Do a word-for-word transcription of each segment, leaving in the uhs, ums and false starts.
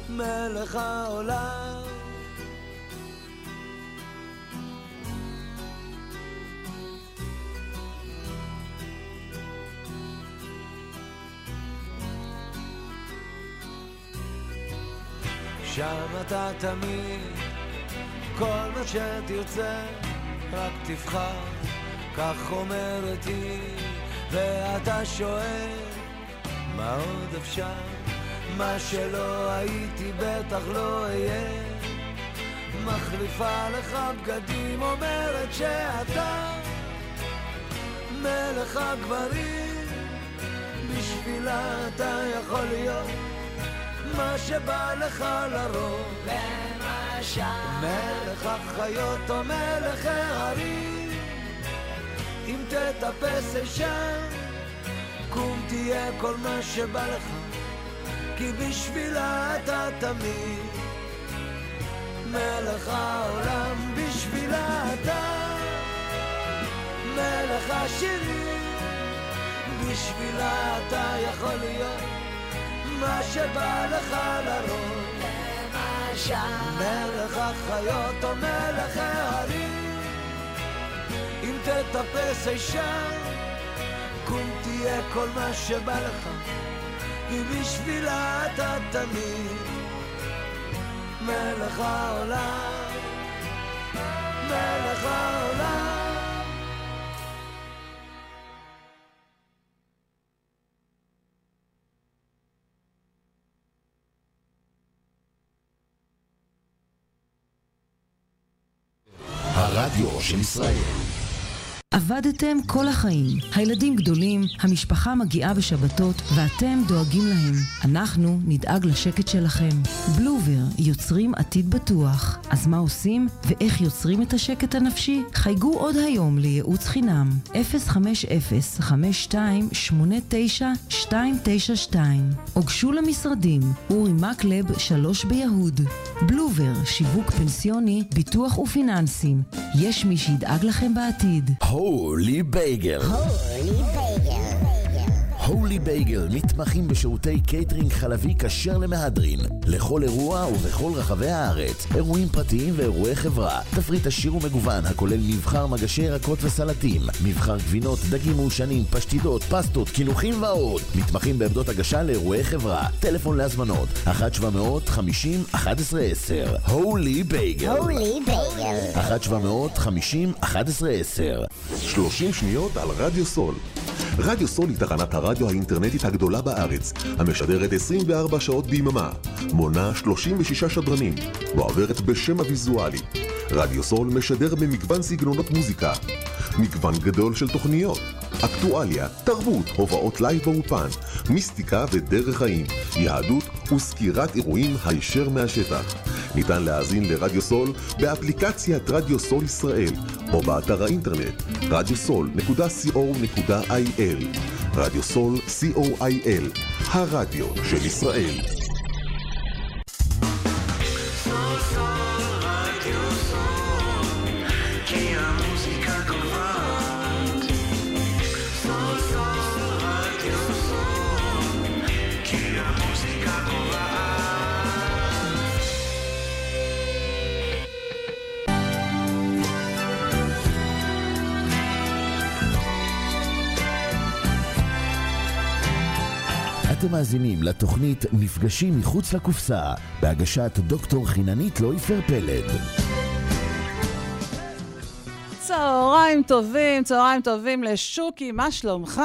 מלך העולם. שם אתה תמיד, כל מה שתרצה, רק תבחר, כך אומרת היא, ואתה שואל, מה עוד אפשר? מה שלא הייתי בטח לא אהיה. מחליפה לך בגדים, אומרת שאתה מלך הגברים, בשבילה אתה יכול להיות מה שבא לך לרוב. למשל מלך החיות או מלך הערים, אם תטפס אשם קום תהיה כל מה שבא לך, כי בשבילה אתה תמיד מלך העולם. בשבילה אתה מלך השירים, בשבילה אתה יכול להיות מה שבא לך לרוב. למשל מלך החיות או מלך הערים, אם תטפס אשם קום תהיה כל מה שבא לך, כי בשבילה אתה תמיד מלך העולם. מלך העולם. הרדיו של ישראל. עבדתם כל החיים, הילדים גדולים, המשפחה מגיעה בשבתות ואתם דואגים להם. אנחנו נדאג לשקט שלכם. בלובר, יוצרים עתיד בטוח. אז מה עושים ואיך יוצרים את השקט הנפשי? חייגו עוד היום לייעוץ חינם אפס חמש אפס חמש שתיים שמונה תשע שתיים תשע שתיים. הוגשו למשרדים אורי מקלב שלוש ביהוד. בלובר, שיווק פנסיוני, ביטוח ופיננסים. יש מי שידאג לכם בעתיד. הולי בייגל. הולי בייגל. הולי בייגל מתמחים בשירותי קייטרינג חלבי כשר למהדרין לכל אירוע ובכל רחבי הארץ, אירועים פרטיים ואירועי חברה. תפריט עשיר ומגוון הכולל מבחר מגשי ירקות וסלטים, מבחר גבינות, דגים מעושנים, פשטידות, פסטות, קינוחים ועוד. מתמחים בעמדות הגשה לאירועי חברה. טלפון להזמנות אחת שבע מאות חמישים אחת עשרה עשר. הולי בייגל. הולי בייגל. אחת שבע מאות חמישים אחת עשרה עשר. שלושים שניות על רדיו סול. רדיו סול היא תחנת הרדיו האינטרנטית הגדולה בארץ, המשדרת עשרים וארבע שעות ביממה, מונה שלושים ושישה שדרנים, ועוברת בשם הוויזואלי. רדיו סול משדר במגוון סגנונות מוזיקה, מגוון גדול של תוכניות, אקטואליה, תרבות, הובאות לייב באופן, מיסטיקה ודרך חיים, יהדות וסקירת אירועים הישר מהשטח. ניתן להאזין לרדיו סול באפליקציית רדיו סול ישראל או באתר האינטרנט רדיו סול נקודה סי או נקודה איי אל. רדיו סול סי או איי אל, הרדיו של ישראל. אתם מאזינים לתוכנית מפגשים מחוץ לקופסה בהגשת דוקטור חיננית לויפר פלד. צהריים טובים, צהריים טובים לשוקי, מה שלומך?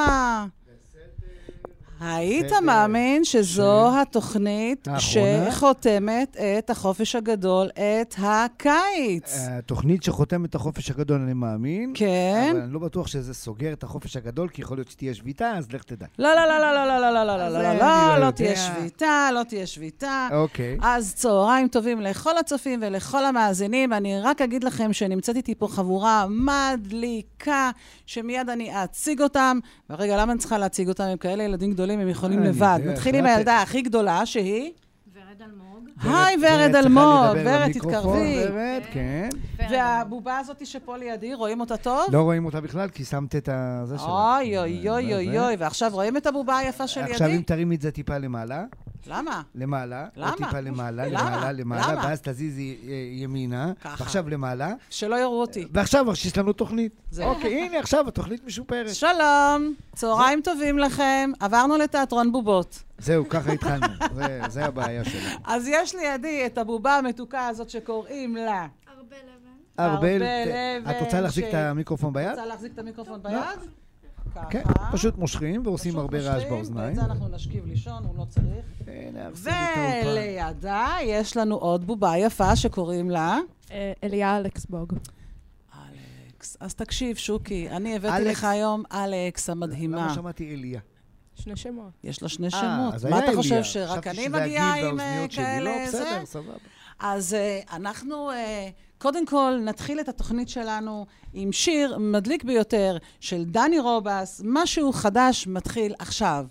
היית מאמין שזו התוכנית שחותמת את החופש הגדול, את הקיץ? התוכנית שחותמת את החופש הגדול, אני מאמין. כן. אבל אני לא בטוח שזה סוגר את החופש הגדול, כי יכול להיות שתהיה שביתה, אז לך תדע. לא, לא, לא, לא, לא, לא, לא, לא, לא, לא, לא, לא תהיה שביתה, לא תהיה שביתה. אוקיי. אז צהריים טובים לכל הצופים ולכל המאזינים. אני רק אגיד לכם שנמצאת איתי פה חבורה מדליקה, שמיד אני אציג אותם. ורגע, למה אני צריכה להציג אותם? הם כאלה ילדים גדולים, הם יכולים לבד. נתחיל עם הילדה הכי גדולה, שהיא... ורד אלמוג. היי, ורד אלמוג. ורד, תתקרבי. ורד, כן. והבובה הזאת שפה לידי, רואים אותה טוב? לא רואים אותה בכלל, כי שמת את זה שלה. אוי, אוי, אוי, אוי, אוי. ועכשיו רואים את הבובה היפה של ידי? עכשיו אם תרימי את זה טיפה למעלה. למה? למעלה. למה? או טיפה למעלה, למה? למעלה, למעלה, למה? ואז תזיזי ימינה. ככה. ועכשיו למעלה. שלא יראו אותי. ועכשיו יש לנו תוכנית. זהו. אוקיי, הנה עכשיו התוכנית משופרת. שלום, צהריים טובים לכם. עברנו לתיאטרון בובות. זהו, ככה התחלנו. זה- זה הבעיה שלנו. אז יש לידי את הבובה המתוקה הזאת שקוראים לה. הרבה לבן. ארבל, ארבל את רוצה להחזיק ש- את המיקרופון ביד? רוצה להחזיק את המיקרופון ביד? ככה. כן, פשוט מושכים ועושים פשוט הרבה רעש מושכים, באוזניים. ואת זה אנחנו נשכיב לישון, הוא לא צריך. הנה, הרסים לי את האולפן. ולידה יש לנו עוד בובה יפה שקוראים לה... אליה אלכסבוג. אלכס. אז תקשיב, שוקי, אני הבאתי אלכס. לך היום אלכס המדהימה. למה שמעתי אליה? שני שמות. יש לה שני אה, שמות. אז מה היה אתה אליה. חושב, שרק חשבתי אני שזה מגיעה הגיל עם אה, והאוזניות שלי. כאלה לא, זה? בסדר, סבבה. אז אה, אנחנו אה, קודם כל נתחיל את התוכנית שלנו עם שיר מדליק ביותר של דני רובס, משהו חדש מתחיל עכשיו.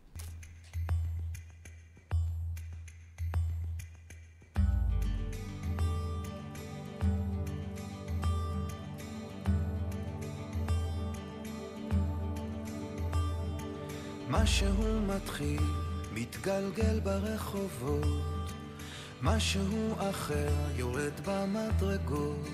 משהו מתחיל, מתגלגל ברחובות, משהו אחר יורד במדרגות,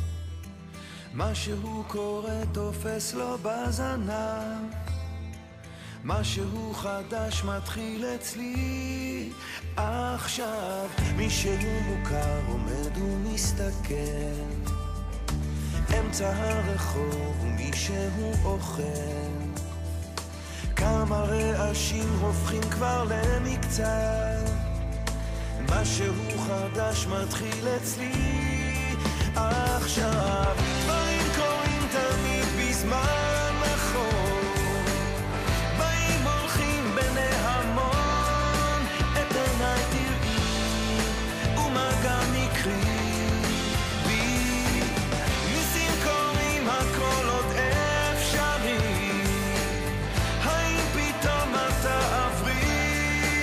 משהו קורה תופס לו בזנב, משהו חדש מתחיל אצלי עכשיו, מישהו מוכר עומד ומסתכל אמצע הרחוב ומישהו אוכל, כמה רעשים הופכים כבר למקצת, משהו חדש מתחיל אצלי עכשיו, דברים קורים תמיד בזמן נכון, באים הולכים בני המון, את עיניי תראי ומה גם יקרי בי, ניסים קורים הכל עוד אפשרי, האם פתאום אתה עברי,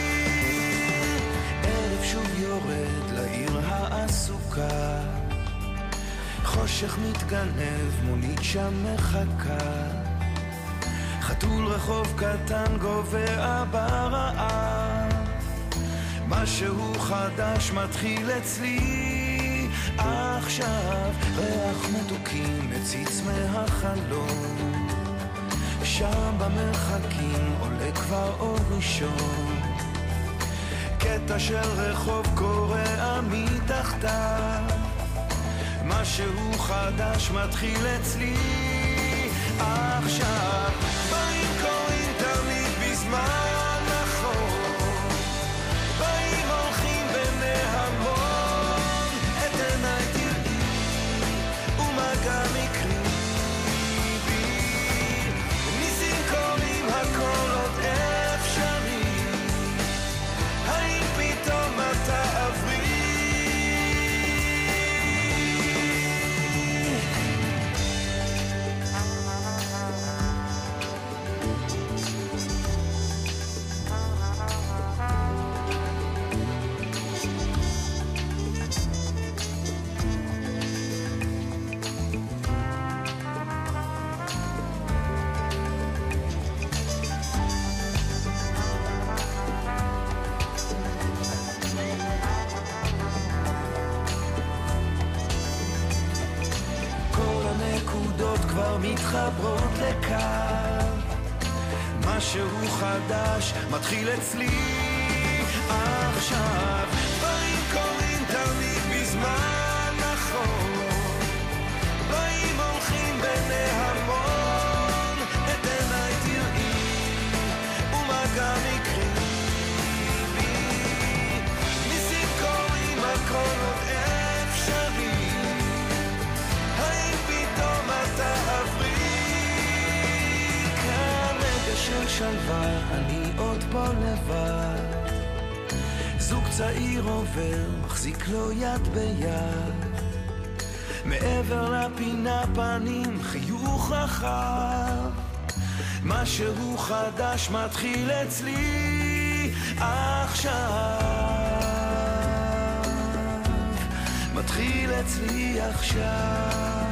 ערב שוב יורד לעיר העסוקה, חושך מתגנב, מונית שם מחכה, חתול רחוב קטן גובע ברעב, משהו חדש מתחיל אצלי עכשיו, ריח מתוקים מציץ מהחלום, שם במרחקים עולה כבר אור ראשון, קטע של רחוב קורע מתחתיו, משהו חדש מתחיל אצלי עכשיו, באים קוראים תמיד בזמן נכון, באים הולכים בני המון, את עיניי תראי ומה גם יקרי בי, ניסים קוראים הכל עוד אפשרי, האם פתאום אתה עברי, כל הנקודות כבר מתחברות לקו, משהו חדש מתחיל אצלי עכשיו, דברים קורים תמיד בזמן נכון, באים הולכים בני המון, את עיניי תראי ומה גם יקרי בי, ניסים קורים הכל עוד אפשרי, האם פתאום אתה עברי, כאן רגע של שלווה, אני עוד פה לבד, זוג צעיר עובר, מחזיק לו יד ביד, מעבר לפינה פנים חיוך רחב, משהו חדש מתחיל אצלי עכשיו, מתחיל אצלי עכשיו.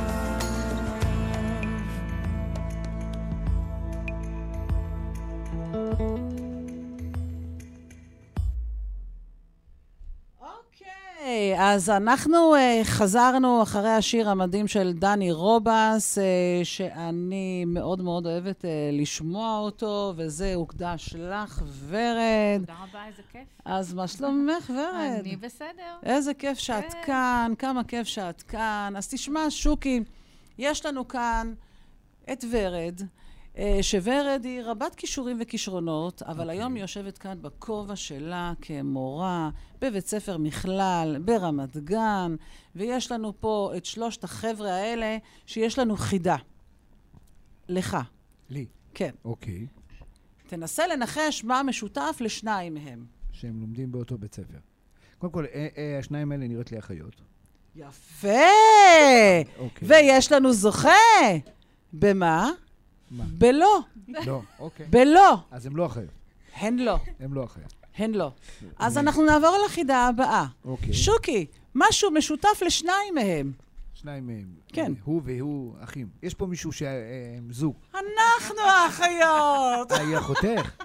אז אנחנו uh, חזרנו אחרי השיר המדהים של דני רובס, uh, שאני מאוד מאוד אוהבת uh, לשמוע אותו, וזה הוקדש לך, ורד. תודה רבה, איזה כיף. אז מה שלומך, ורד? אני בסדר. איזה כיף שאת כאן, כמה כיף שאת כאן. אז תשמע, שוקי, יש לנו כאן את ורד, שוורד היא רבת כישורים וכישרונות, אבל היום היא יושבת כאן בכובע שלה כמורה בבית ספר מכלל, ברמת גן, ויש לנו פה את שלושת החבר'ה האלה שיש לנו חידה. לך. לי. כן. אוקיי. תנסה לנחש מה משותף לשניים מהם. שהם לומדים באותו בית ספר. קודם כל, אה, אה, השניים האלה נראות לי אחיות. יפה! אוקיי. ויש לנו זוכה. במה? מה? בלא. לא, אוקיי. בלא. אז הם לא אחיות. הן לא. הם לא אחיות. הן לא. אז אנחנו נעבור לחידה הבאה. אוקיי. שוקי, משהו משותף לשניים מהם. שניים מהם. כן. הוא והוא אחים. יש פה מישהו שהם זוג. אנחנו האחיות. אה, היא אחותך?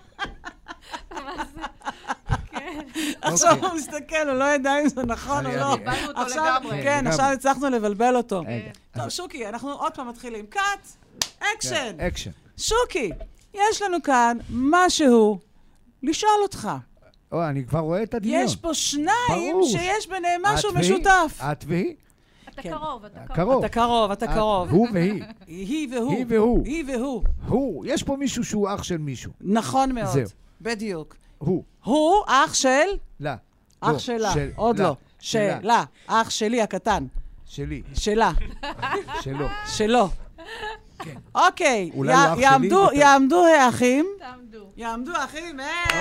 עכשיו הוא מסתכל, הוא לא ידע אם זה נכון או לא. בלבלנו אותו עכשיו, לגמרי. כן, עכשיו הצלחנו לבלבל אותו. רגע. טוב, שוקי, אנחנו עוד פעם מתחילים. קאט, אקשן. אקשן. שוקי, יש לנו כאן משהו לשאול אותך. או, אני כבר רואה את הדמיון. יש פה שניים ברור. שיש ביניהם משהו את והיא? משותף. את והיא? אתה כן. קרוב, אתה קרוב. קרוב. אתה קרוב, אתה את- קרוב. הוא והיא. היא והוא. היא והוא. היא והוא. הוא. יש פה מישהו שהוא אח של מישהו. נכון מאוד. זהו. בדיוק. הוא. הוא אח של... לה. אח לא, שלה. של- עוד לה. לא. שלה. שלה. אח שלי הקטן. שלי. שלה. שלו. שלו. אוקיי. אולי י- הוא אח שלי יעמדו- יותר. יעמדו האחים. תעמדו. יעמדו האחים. או.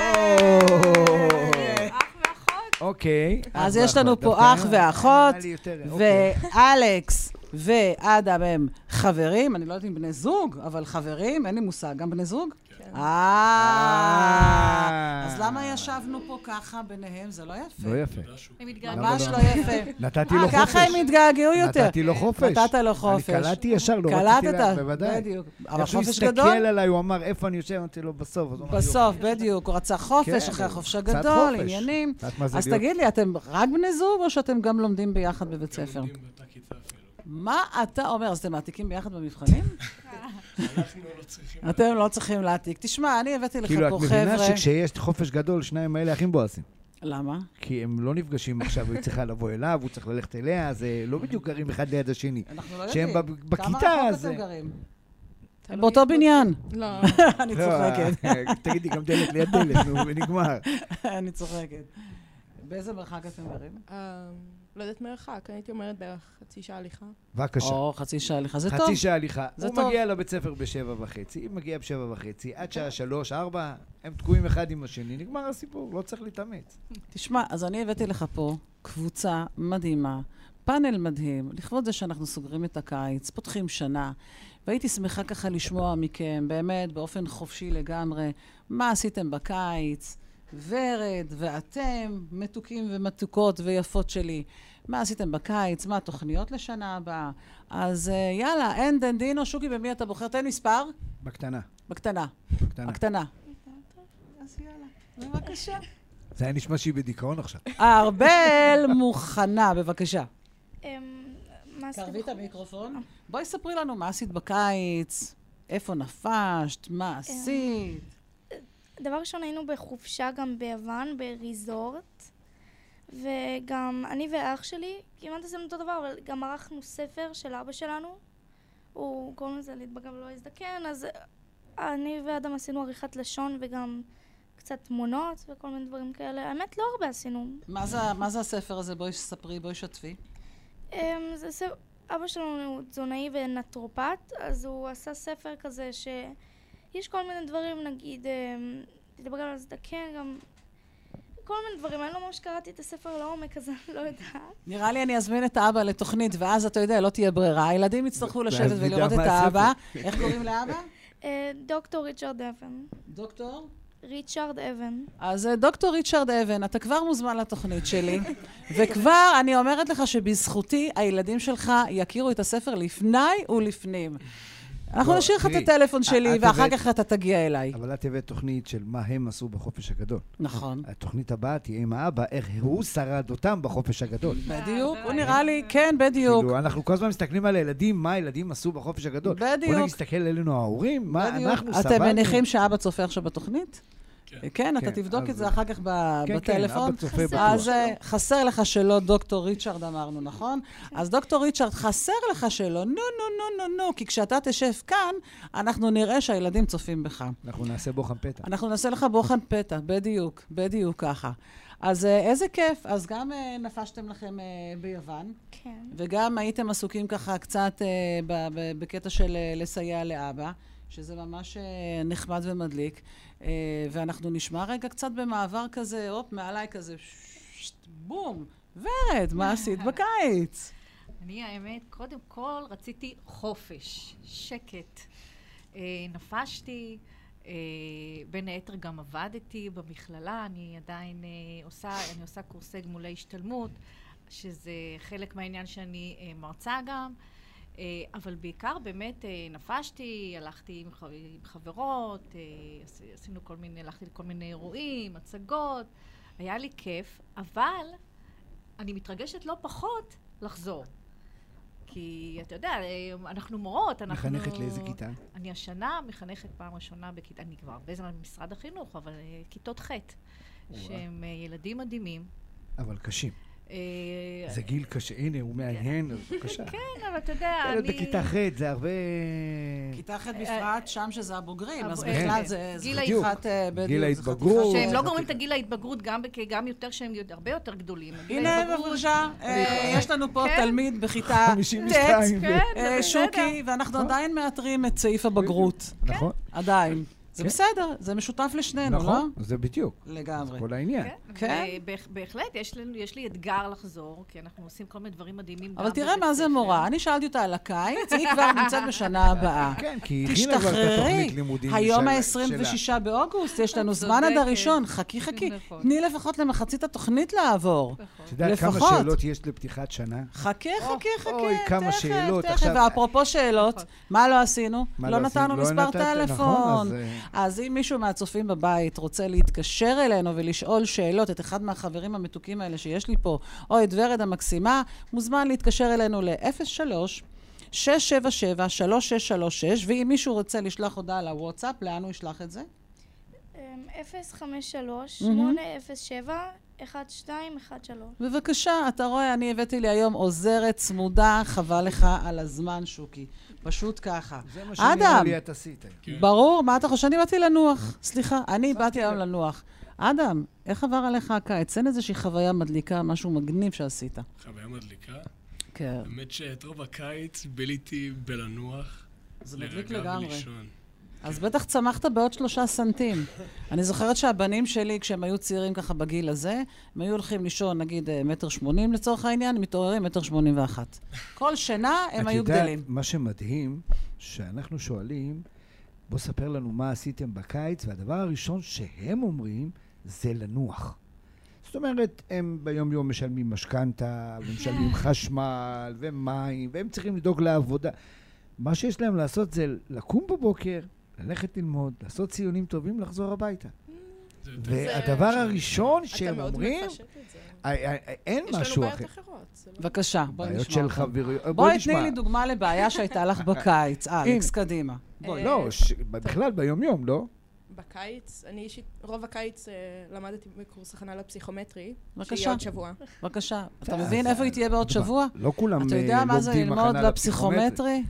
אח ואחות. אוקיי. אז אח יש לנו ואחות. פה דווקא אח ואחות, נראה לי יותר, אוקיי. ואלכס ואדם הם חברים, אני לא יודעת אם בני זוג, אבל חברים, אין לי מושג, גם בני זוג? אה, אז למה ישבנו פה ככה ביניהם? זה לא יפה. לא יפה. הם מתגעגעים. ממש למה לא לא? יפה. נתתי לו חופש. ככה הם התגעגעו יותר. נתתי לו חופש. נתת לו חופש. אני קלטתי ישר, לא רציתי לה... קלטת, בוודאי. בדיוק. אבל איך שהוא חופש הסתכל גדול? עליי, הוא אמר, איפה אני יושב? אמרתי לו, בסוף. אז הוא אמר, בסוף, יופי. בדיוק. הוא רצה חופש כן, אחרי החופש קצת הגדול, חופש. עניינים. קצת מה זה אז להיות- תגיד לי, אתם רק בני זוג או שאתם גם לומדים ביחד בבית ספר? מה אתה אומר? אז אתם מעתיקים ביחד במבחנים? אתם לא צריכים להעתיק. תשמע, אני הבאתי לך כאילו, את פה מבינה חבר'ה... שכשיש חופש גדול, שניים האלה הכי מבואסים. למה? כי הם לא נפגשים עכשיו, היא צריכה לבוא אליו, הוא צריך ללכת אליה, זה לא בדיוק גרים אחד ליד השני. אנחנו לא שהם יודעים. בב- בכיתה, כמה רחוק זה- אתם גרים? תלוי באותו איפה- בניין. לא. אני לא, צוחקת. תגידי, גם דלת ליד דלת, נו, ונגמר. אני צוחקת. באיזה מרחק אתם גרים? אה, לא יודעת מרחק, הייתי אומרת בערך חצי שעה הליכה. בבקשה. או, חצי שעה הליכה. זה טוב. חצי שעה הליכה. זה הוא טוב. מגיע לבית ספר בשבע וחצי, היא מגיעה בשבע וחצי, עד שעה שלוש, ארבע, הם תקועים אחד עם השני, נגמר הסיפור, לא צריך להתאמץ. תשמע, אז אני הבאתי לך פה קבוצה מדהימה, פאנל מדהים, לכבוד זה שאנחנו סוגרים את הקיץ, פותחים שנה, והייתי שמחה ככה לשמוע מכם, באמת, באופן חופשי לגמרי, מה עשיתם בקיץ, ורד ואתם, מתוקים ומתוקות ויפות שלי, מה עשיתם בקיץ, מה התוכניות לשנה הבאה. אז uh, יאללה, אין דן דינו, שוקי, במי אתה בוחר? תן מספר. בקטנה, בקטנה. בקטנה. הקטנה. אז יאללה, בבקשה. זה היה נשמע שהיא בדיכאון עכשיו. ארבל מוכנה, בבקשה. מה זה? קרבי את המיקרופון. בואי ספרי לנו מה עשית בקיץ, איפה נפשת, מה עשית. דבר ראשון, היינו בחופשה גם ביוון, בריזורט, וגם אני ואח שלי כמעט עשינו אותו דבר, אבל גם ערכנו ספר של אבא שלנו, הוא קוראים לזה להתבגר ולא להזדקן, אז אני ואדם עשינו עריכת לשון וגם קצת תמונות וכל מיני דברים כאלה. האמת, לא הרבה עשינו. מה זה- מה זה הספר הזה? בואי ספרי, בואי שתפי. אמ, זה ספר, אבא שלנו הוא תזונאי ונטרופט, אז הוא עשה ספר כזה שיש כל מיני דברים, נגיד, אמ, תתבגר על הזדקן, גם כל מיני דברים. אני לא ממש קראתי את הספר לעומק, אז אני לא יודעת. נראה לי אני אזמין את האבא לתוכנית, ואז אתה יודע, לא תהיה ברירה. הילדים יצטרכו לשבת ואז נדע ולראות את מה הספר. האבא. איך קוראים לאבא? אה, דוקטור ריצ'רד דבן. דוקטור? ריצ'רד אבן. אז דוקטור ריצ'רד אבן, אתה כבר מוזמן לתוכנית שלי, וכבר אני אומרת לך שבזכותי הילדים שלך יכירו את הספר לפני ולפנים. אנחנו נשאיר לך את הטלפון שלי, ואחר כך אתה תגיע אליי. אבל את הבאת תוכנית של מה הם עשו בחופש הגדול. נכון. התוכנית הבאה תהיה עם האבא, איך הוא שרד אותם בחופש הגדול. בדיוק, הוא נראה לי, כן, בדיוק. כאילו, אנחנו כל הזמן מסתכלים על הילדים, מה הילדים עשו בחופש הגדול. בדיוק. בוא נסתכל אלינו ההורים, מה אנחנו סבלנו. אתם מניחים שאבא צופה עכשיו בתוכנית? כן, אתה תבדוק את זה אחר כך בטלפון. אז חסר לך שלא, דוקטור ריצ'רד אמרנו, נכון? אז דוקטור ריצ'רד, חסר לך שלא, נו, נו, נו, נו, נו, כי כשאתה תשב כאן, אנחנו נראה שהילדים צופים בך. אנחנו נעשה בוחן פתע. אנחנו נעשה לך בוחן פתע, בדיוק, בדיוק ככה. אז איזה כיף, אז גם נפשתם לכם ביוון. כן. וגם הייתם עסוקים ככה קצת בקטע של לסייע לאבא, שזה ממש נחמד ומדליק. ואנחנו נשמע רגע קצת במעבר כזה, הופ, מעליי כזה, בום, ורד, מה עשית בקיץ? אני האמת, קודם כל רציתי חופש, שקט. נפשתי, בין היתר גם עבדתי במכללה, אני עדיין עושה, אני עושה קורסי גמולי השתלמות, שזה חלק מהעניין שאני מרצה גם. אבל בעיקר באמת נפשתי, הלכתי עם חברות, עשינו כל מיני, הלכתי לכל מיני אירועים, הצגות, היה לי כיף, אבל אני מתרגשת לא פחות לחזור. כי אתה יודע, אנחנו מורות, אנחנו... מחנכת לאיזה כיתה? אני השנה מחנכת פעם ראשונה בכיתה, אני כבר הרבה זמן במשרד החינוך, אבל כיתות ח' שהם ילדים מדהימים. אבל קשים. זה גיל קשה, הנה, הוא מעניין, זה קשה. כן, אבל אתה יודע, אני... ילד בכיתה ח' זה הרבה... כיתה ח' בפרט, שם שזה הבוגרים, אז בכלל זה חתיכת... גיל ההתבגרות. שהם לא גורמים את הגיל ההתבגרות, גם יותר שהם הרבה יותר גדולים. הנה, בבקשה, יש לנו פה תלמיד בכיתה ט', שוקי, ואנחנו עדיין מאתרים את סעיף הבגרות. נכון. עדיין. זה בסדר, זה משותף לשנינו, לא? נכון, זה בדיוק. לגמרי. זה כל העניין. כן. בהחלט, יש לי אתגר לחזור, כי אנחנו עושים כל מיני דברים מדהימים. אבל תראה מה זה מורה. אני שאלתי אותה על הקיץ, היא כבר נמצאת בשנה הבאה. כן, כי היא הכינה כבר את התוכנית לימודים שלה. היום ה-עשרים ושישה באוגוסט, יש לנו זמן עד הראשון. חכי, חכי. תני לפחות למחצית התוכנית לעבור. אתה יודע כמה שאלות יש לפתיחת שנה? חכי, חכי, חכי. אוי, כמה שאלות. ואפרופו שאלות, מה לא עשינו? לא נתנו מספר טלפון. אז אם מישהו מהצופים בבית רוצה להתקשר אלינו ולשאול שאלות, את אחד מהחברים המתוקים האלה שיש לי פה, או את ורד המקסימה, מוזמן להתקשר אלינו ל-אפס שלוש שש שבע שבע שלוש שש שלוש שש, ואם מישהו רוצה לשלוח הודעה לוואטסאפ, לאן הוא ישלח את זה? אפס חמש שלוש שמונה אפס שבע אחת שתיים אחת שלוש. בבקשה, אתה רואה, אני הבאתי לי היום עוזרת צמודה, חבל לך על הזמן, שוקי. פשוט ככה. זה מה שנראה לי את עשית. ברור, מה אתה חושב? אני באתי לנוח. סליחה, אני באתי היום לנוח. אדם, איך עבר עליך הקיץ? אין איזושהי חוויה מדליקה, משהו מגניב שעשית. חוויה מדליקה? כן. באמת שאת רוב הקיץ ביליתי בלנוח. זה מדליק לגמרי. אז בטח צמחת בעוד שלושה סנטים. אני זוכרת שהבנים שלי, כשהם היו צעירים ככה בגיל הזה, הם היו הולכים לישון, נגיד, מטר שמונים לצורך העניין, הם מתעוררים מטר שמונים ואחת. כל שנה הם היו גדלים. את יודעת, מה שמדהים, שאנחנו שואלים, בוא ספר לנו מה עשיתם בקיץ, והדבר הראשון שהם אומרים, זה לנוח. זאת אומרת, הם ביום יום משלמים משכנתה, ומשלמים חשמל, ומים, והם צריכים לדאוג לעבודה. מה שיש להם לעשות זה לקום בבוקר, ללכת ללמוד, לעשות ציונים טובים, לחזור הביתה. והדבר הראשון שהם אומרים, אין משהו אחר. בבקשה, בואי נשמע אותם. בואי בואי תני לי דוגמה לבעיה שהייתה לך בקיץ. אלכס, קדימה. לא, בכלל ביום יום, לא? בקיץ, אני אישית, רוב הקיץ למדתי בקורס הכנה לפסיכומטרי, בבקשה. שיהיה עוד שבוע. בבקשה. אתה מבין איפה היא תהיה בעוד שבוע? לא כולם אתה יודע מה זה ללמוד לפסיכומטרי?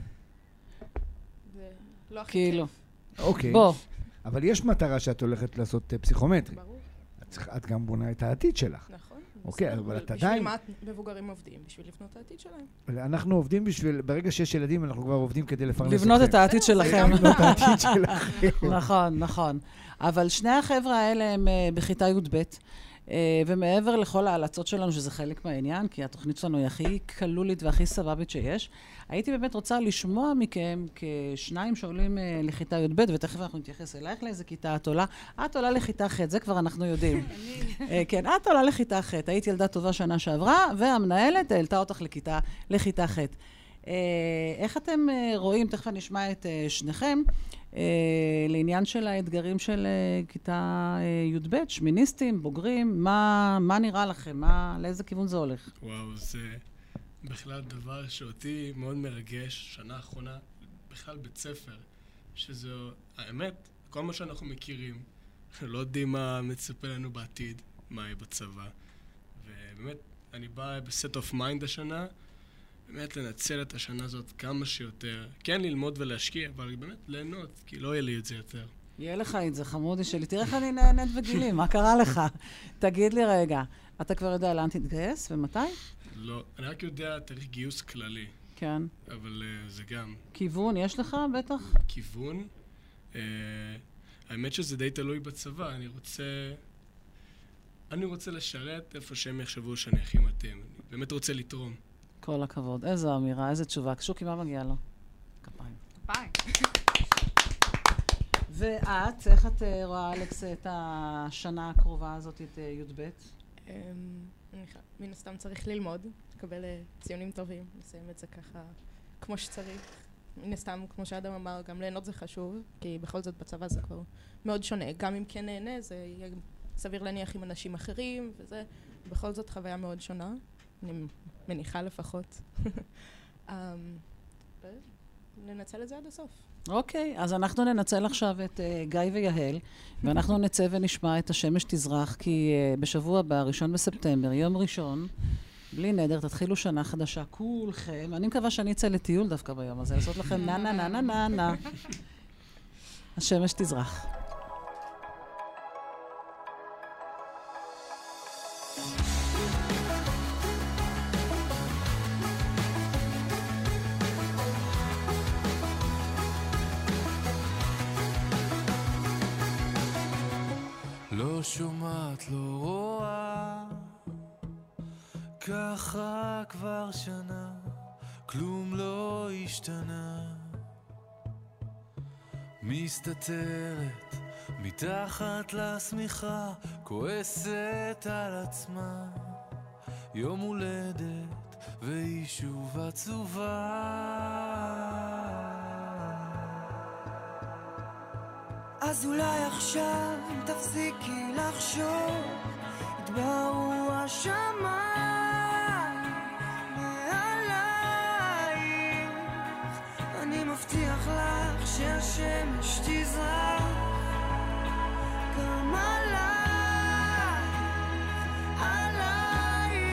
לא הכי כאילו. אוקיי. בוא. אבל יש מטרה שאת הולכת לעשות פסיכומטרי. ברור. את גם בונה את העתיד שלך. נכון. אוקיי, אבל את עדיין... בשביל מה מבוגרים עובדים? בשביל לבנות את העתיד שלהם. אנחנו עובדים בשביל... ברגע שיש ילדים, אנחנו כבר עובדים כדי לפרנס אתכם. לבנות את העתיד שלכם. לבנות את העתיד שלכם. נכון, נכון. אבל שני החבר'ה האלה הם בכיתה י' ב'. ומעבר לכל ההלצות שלנו, שזה חלק מהעניין, כי התוכנית שלנו היא הכי קלולית והכי סבבית שיש, הייתי באמת רוצה לשמוע מכם כשניים שעולים לכיתה י' ב', ותכף אנחנו נתייחס אלייך לאיזה כיתה את עולה. את עולה לכיתה ח', זה כבר אנחנו יודעים. כן, את עולה לכיתה ח', היית ילדה טובה שנה שעברה, והמנהלת העלתה אותך לכיתה, לכיתה ח'. איך אתם רואים, תכף נשמע את שניכם, לעניין של האתגרים של כיתה י' ב', שמיניסטים, בוגרים, מה, מה נראה לכם? מה, לאיזה כיוון זה הולך? וואו, זה בכלל דבר שאותי מאוד מרגש, שנה האחרונה, בכלל בית ספר, שזו, האמת, כל מה שאנחנו מכירים, לא יודעים מה מצפה לנו בעתיד, מה יהיה בצבא, ובאמת, אני בא בסט אוף מיינד השנה, באמת לנצל את השנה הזאת כמה שיותר, כן ללמוד ולהשקיע, אבל באמת ליהנות, כי לא יהיה לי את זה יותר. יהיה לך את זה, חמודי שלי. תראה איך אני נהנית בגילי, מה קרה לך? תגיד לי רגע, אתה כבר יודע לאן תתגייס ומתי? לא, אני רק יודע תאריך גיוס כללי. כן. אבל uh, זה גם... כיוון, יש לך בטח? כיוון? Uh, האמת שזה די תלוי בצבא, אני רוצה... אני רוצה לשרת איפה שהם יחשבו שאני הכי מתאים. אני באמת רוצה לתרום. כל הכבוד. איזו אמירה, איזו תשובה. שוקי, מה מגיע לו? כפיים. כפיים. ואת, איך את רואה, אלכס, את השנה הקרובה הזאת, את י' ב'? מן הסתם צריך ללמוד, לקבל ציונים טובים, לסיים את זה ככה כמו שצריך. מן הסתם, כמו שאדם אמר, גם ליהנות זה חשוב, כי בכל זאת בצבא זה כבר מאוד שונה. גם אם כן נהנה, זה יהיה סביר להניח עם אנשים אחרים, וזה בכל זאת חוויה מאוד שונה. אני מניחה לפחות. ננצל את זה עד הסוף. אוקיי, אז אנחנו ננצל עכשיו את גיא ויהל, ואנחנו נצא ונשמע את השמש תזרח, כי בשבוע הבא, ראשון בספטמבר, יום ראשון, בלי נדר, תתחילו שנה חדשה, כולכם. אני מקווה שאני אצא לטיול דווקא ביום הזה, לעשות לכם נה נה נה נה נה נה. השמש תזרח. לא שומעת, לא רואה, ככה כבר שנה, כלום לא השתנה. מסתתרת מתחת לשמיכה, כועסת על עצמה, יום הולדת והיא שוב עצובה. אז אולי עכשיו אם תפסיקי לחשוב, יתבהרו השמיים מעלייך. אני מבטיח לך שהשמש תזרח גם עלייך, עלייך.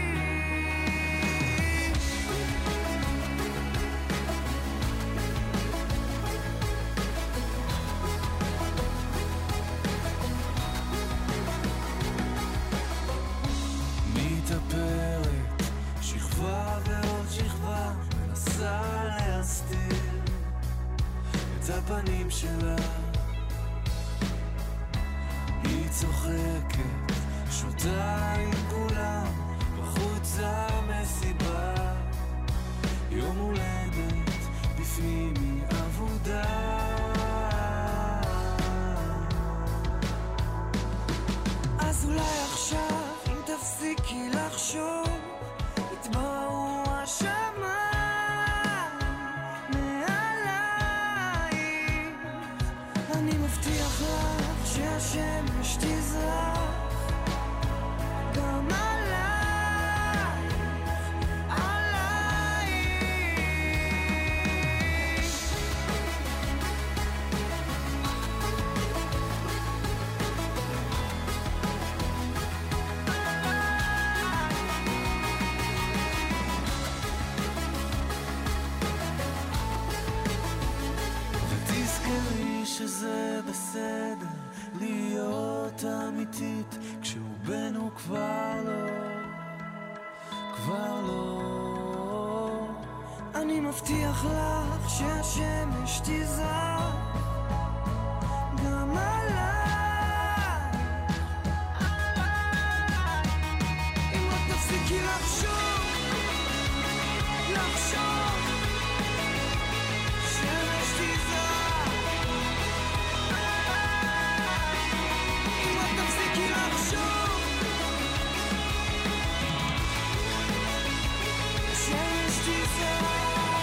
מתאפרת שכבה ועוד שכבה, מנסה להסתיר את הפנים שלה. היא צוחקת, שותה עם כולם, בחוץ המסיבה. יום הולדת בפנים היא עבודה. אז אולי עכשיו אם תפסיקי לחשוב, יתבהרו השמיים מעלייך. אני מבטיח לך שהשמש תזרח גם עלייך, עלייך. ותזכרי שזה בסדר להיות אמיתית, כשהוא בן הוא כבר לא, כבר לא. אני מבטיח לך שהשמש תזרח גם עלייך, עלייך. לחשוב, לחשוב שמש תזרח אם את תפסיקי לחשוב שמש תזרח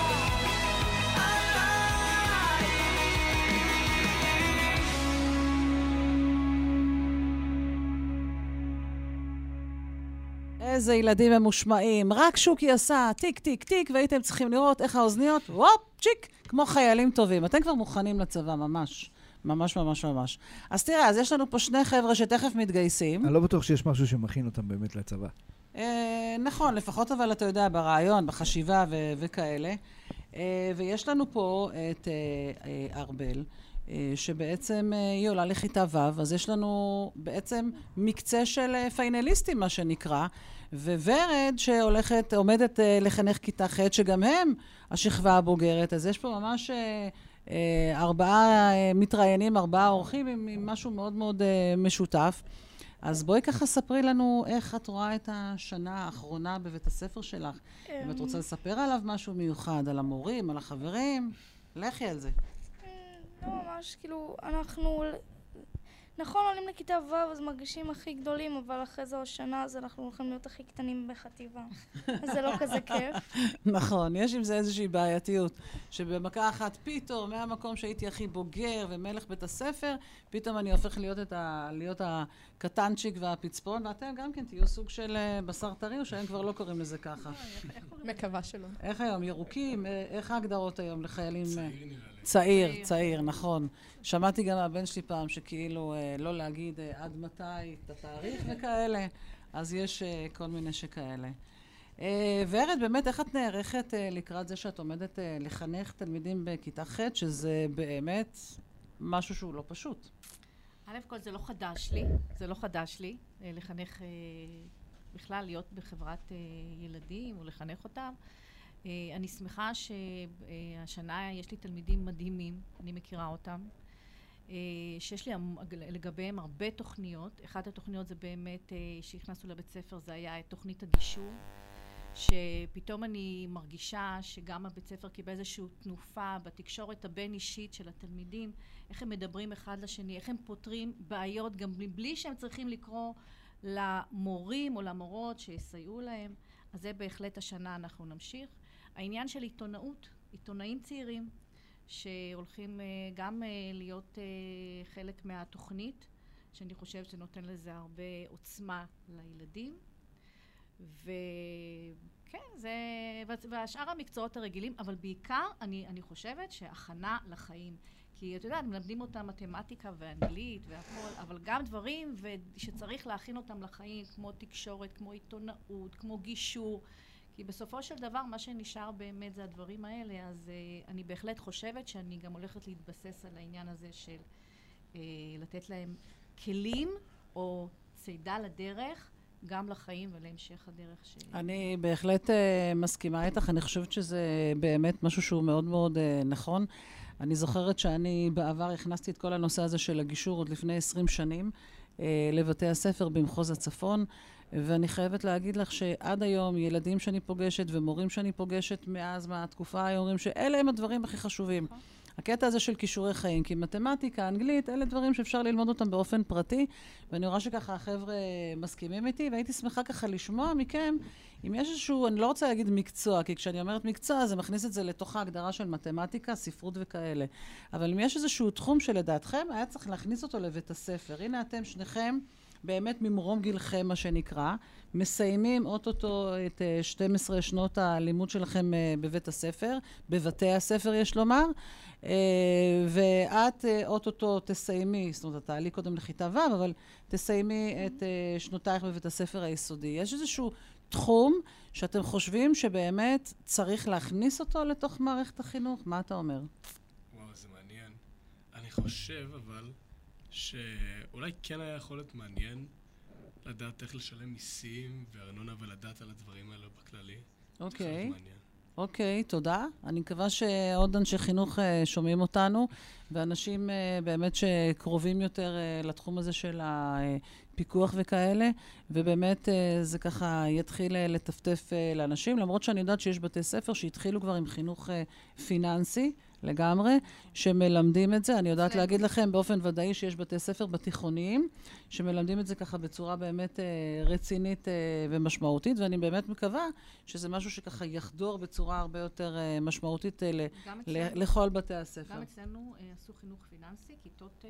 איזה ילדים ממושמעים. רק שוקי עשה טיק טיק טיק, והייתם צריכים לראות איך האוזניות, וופ, צ'יק, כמו חיילים טובים. אתם כבר מוכנים לצבא, ממש. ממש ממש ממש. אז תראה, אז יש לנו פה שני חבר'ה שתכף מתגייסים. אני לא בטוח שיש משהו שמכין אותם באמת לצבא. אה, נכון, לפחות אבל אתה יודע, ברעיון, בחשיבה ו- וכאלה. אה, ויש לנו פה את אה, אה, ארבל. שבעצם היא עולה לכיתה ו', אז יש לנו בעצם מקצה של פיינליסטים, מה שנקרא, וורד שהולכת, עומדת לחנך כיתה ח', שגם הם השכבה הבוגרת, אז יש פה ממש ארבעה מתראיינים, ארבעה אורחים עם משהו מאוד מאוד משותף. אז בואי ככה ספרי לנו איך את רואה את השנה האחרונה בבית הספר שלך. אם את רוצה לספר עליו משהו מיוחד, על המורים, על החברים, לכי על זה. לא, ממש, כאילו, אנחנו, נכון, עולים לכיתה ו' אז מרגישים הכי גדולים, אבל אחרי זו השנה, אז אנחנו הולכים להיות הכי קטנים בחטיבה. אז זה לא כזה כיף. נכון, יש עם זה איזושהי בעייתיות, שבמכה אחת פתאום, מהמקום שהייתי הכי בוגר ומלך בית הספר, פתאום אני הופך להיות את ה... להיות הקטנצ'יק והפצפון, ואתם גם כן תהיו סוג של בשר טרי, או שהם כבר לא קוראים לזה ככה. מקווה שלא. איך היום? ירוקים? איך ההגדרות היום לחיילים? צעיר נראה לי. צעיר, צעיר, נכון. שמעתי גם מהבן שלי פעם שכאילו לא להגיד עד מתי את התאריך וכאלה, אז יש כל מיני שכאלה. ורד, באמת, איך את נערכת לקראת זה שאת עומדת לחנך תלמידים בכיתה ח', שזה באמת משהו שהוא לא פשוט? א' כל זה לא חדש לי, זה לא חדש לי לחנך בכלל, להיות בחברת ילדים או לחנך אותם. אני שמחה שהשנה יש לי תלמידים מדהימים, אני מכירה אותם, שיש לי לגביהם הרבה תוכניות. אחת התוכניות זה באמת שהכנסנו לבית ספר, זה היה את תוכנית הגישור, שפתאום אני מרגישה שגם הבית ספר קיבל איזושהי תנופה בתקשורת הבין אישית של התלמידים, איך הם מדברים אחד לשני, איך הם פותרים בעיות גם בלי שהם צריכים לקרוא למורים או למורות שיסייעו להם. אז זה בהחלט השנה אנחנו נמשיך. העניין של עיתונאות, עיתונאים צעירים שהולכים גם להיות חלק מהתוכנית, שאני חושבת שנותן לזה הרבה עוצמה לילדים. וכן, זה, והשאר המקצועות הרגילים, אבל בעיקר אני, אני חושבת שהכנה לחיים. כי אתה יודע, מלמדים אותם מתמטיקה ואנגלית והכל, אבל גם דברים שצריך להכין אותם לחיים, כמו תקשורת, כמו עיתונאות, כמו גישור. כי בסופו של דבר, מה שנשאר באמת זה הדברים האלה, אז uh, אני בהחלט חושבת שאני גם הולכת להתבסס על העניין הזה של uh, לתת להם כלים או צידה לדרך, גם לחיים ולהמשך הדרך ש... אני בהחלט uh, מסכימה איתך, אני חושבת שזה באמת משהו שהוא מאוד מאוד uh, נכון. אני זוכרת שאני בעבר הכנסתי את כל הנושא הזה של הגישור עוד לפני עשרים שנים uh, לבתי הספר במחוז הצפון, ואני חייבת להגיד לך שעד היום ילדים שאני פוגשת ומורים שאני פוגשת מאז מהתקופה היום אומרים שאלה הם הדברים הכי חשובים. הקטע הזה של כישורי חיים, כי מתמטיקה, אנגלית, אלה דברים שאפשר ללמוד אותם באופן פרטי, ואני רואה שככה החבר'ה מסכימים איתי, והייתי שמחה ככה לשמוע מכם, אם יש איזשהו, אני לא רוצה להגיד מקצוע, כי כשאני אומרת מקצוע, זה מכניס את זה לתוך ההגדרה של מתמטיקה, ספרות וכאלה. אבל אם יש איזשהו תחום שלדעתכם, היה צריך להכניס אותו לבית הספר. הנה אתם שניכם, באמת ממרום גילכם, מה שנקרא, מסיימים אוטוטו את שתים עשרה שנות הלימוד שלכם בבית הספר, בבתי הספר יש לומר, ואת אוטוטו תסיימי, זאת אומרת, תעלי קודם לכיתה ו', אבל תסיימי את שנותייך בבית הספר היסודי. יש איזשהו תחום שאתם חושבים שבאמת צריך להכניס אותו לתוך מערכת החינוך? מה אתה אומר? וואו, זה מעניין. אני חושב, אבל... שאולי כן היה יכול להיות מעניין לדעת איך לשלם מיסים וארנונה ולדעת על הדברים האלה בכללי. אוקיי. אוקיי, תודה. אני מקווה שעוד אנשי חינוך אה, שומעים אותנו, ואנשים אה, באמת שקרובים יותר אה, לתחום הזה של הפיקוח וכאלה, ובאמת אה, זה ככה יתחיל אה, לטפטף אה, לאנשים, למרות שאני יודעת שיש בתי ספר שהתחילו כבר עם חינוך אה, פיננסי לגמרי, שמלמדים את זה. אני יודעת להגיד לכם באופן ודאי שיש בתי ספר בתיכוניים, שמלמדים את זה ככה בצורה באמת אה, רצינית אה, ומשמעותית, ואני באמת מקווה שזה משהו שככה יחדור בצורה הרבה יותר אה, משמעותית אה, ל- ל- לכל בתי הספר. גם אצלנו אה, עשו חינוך פיננסי, כיתות אה,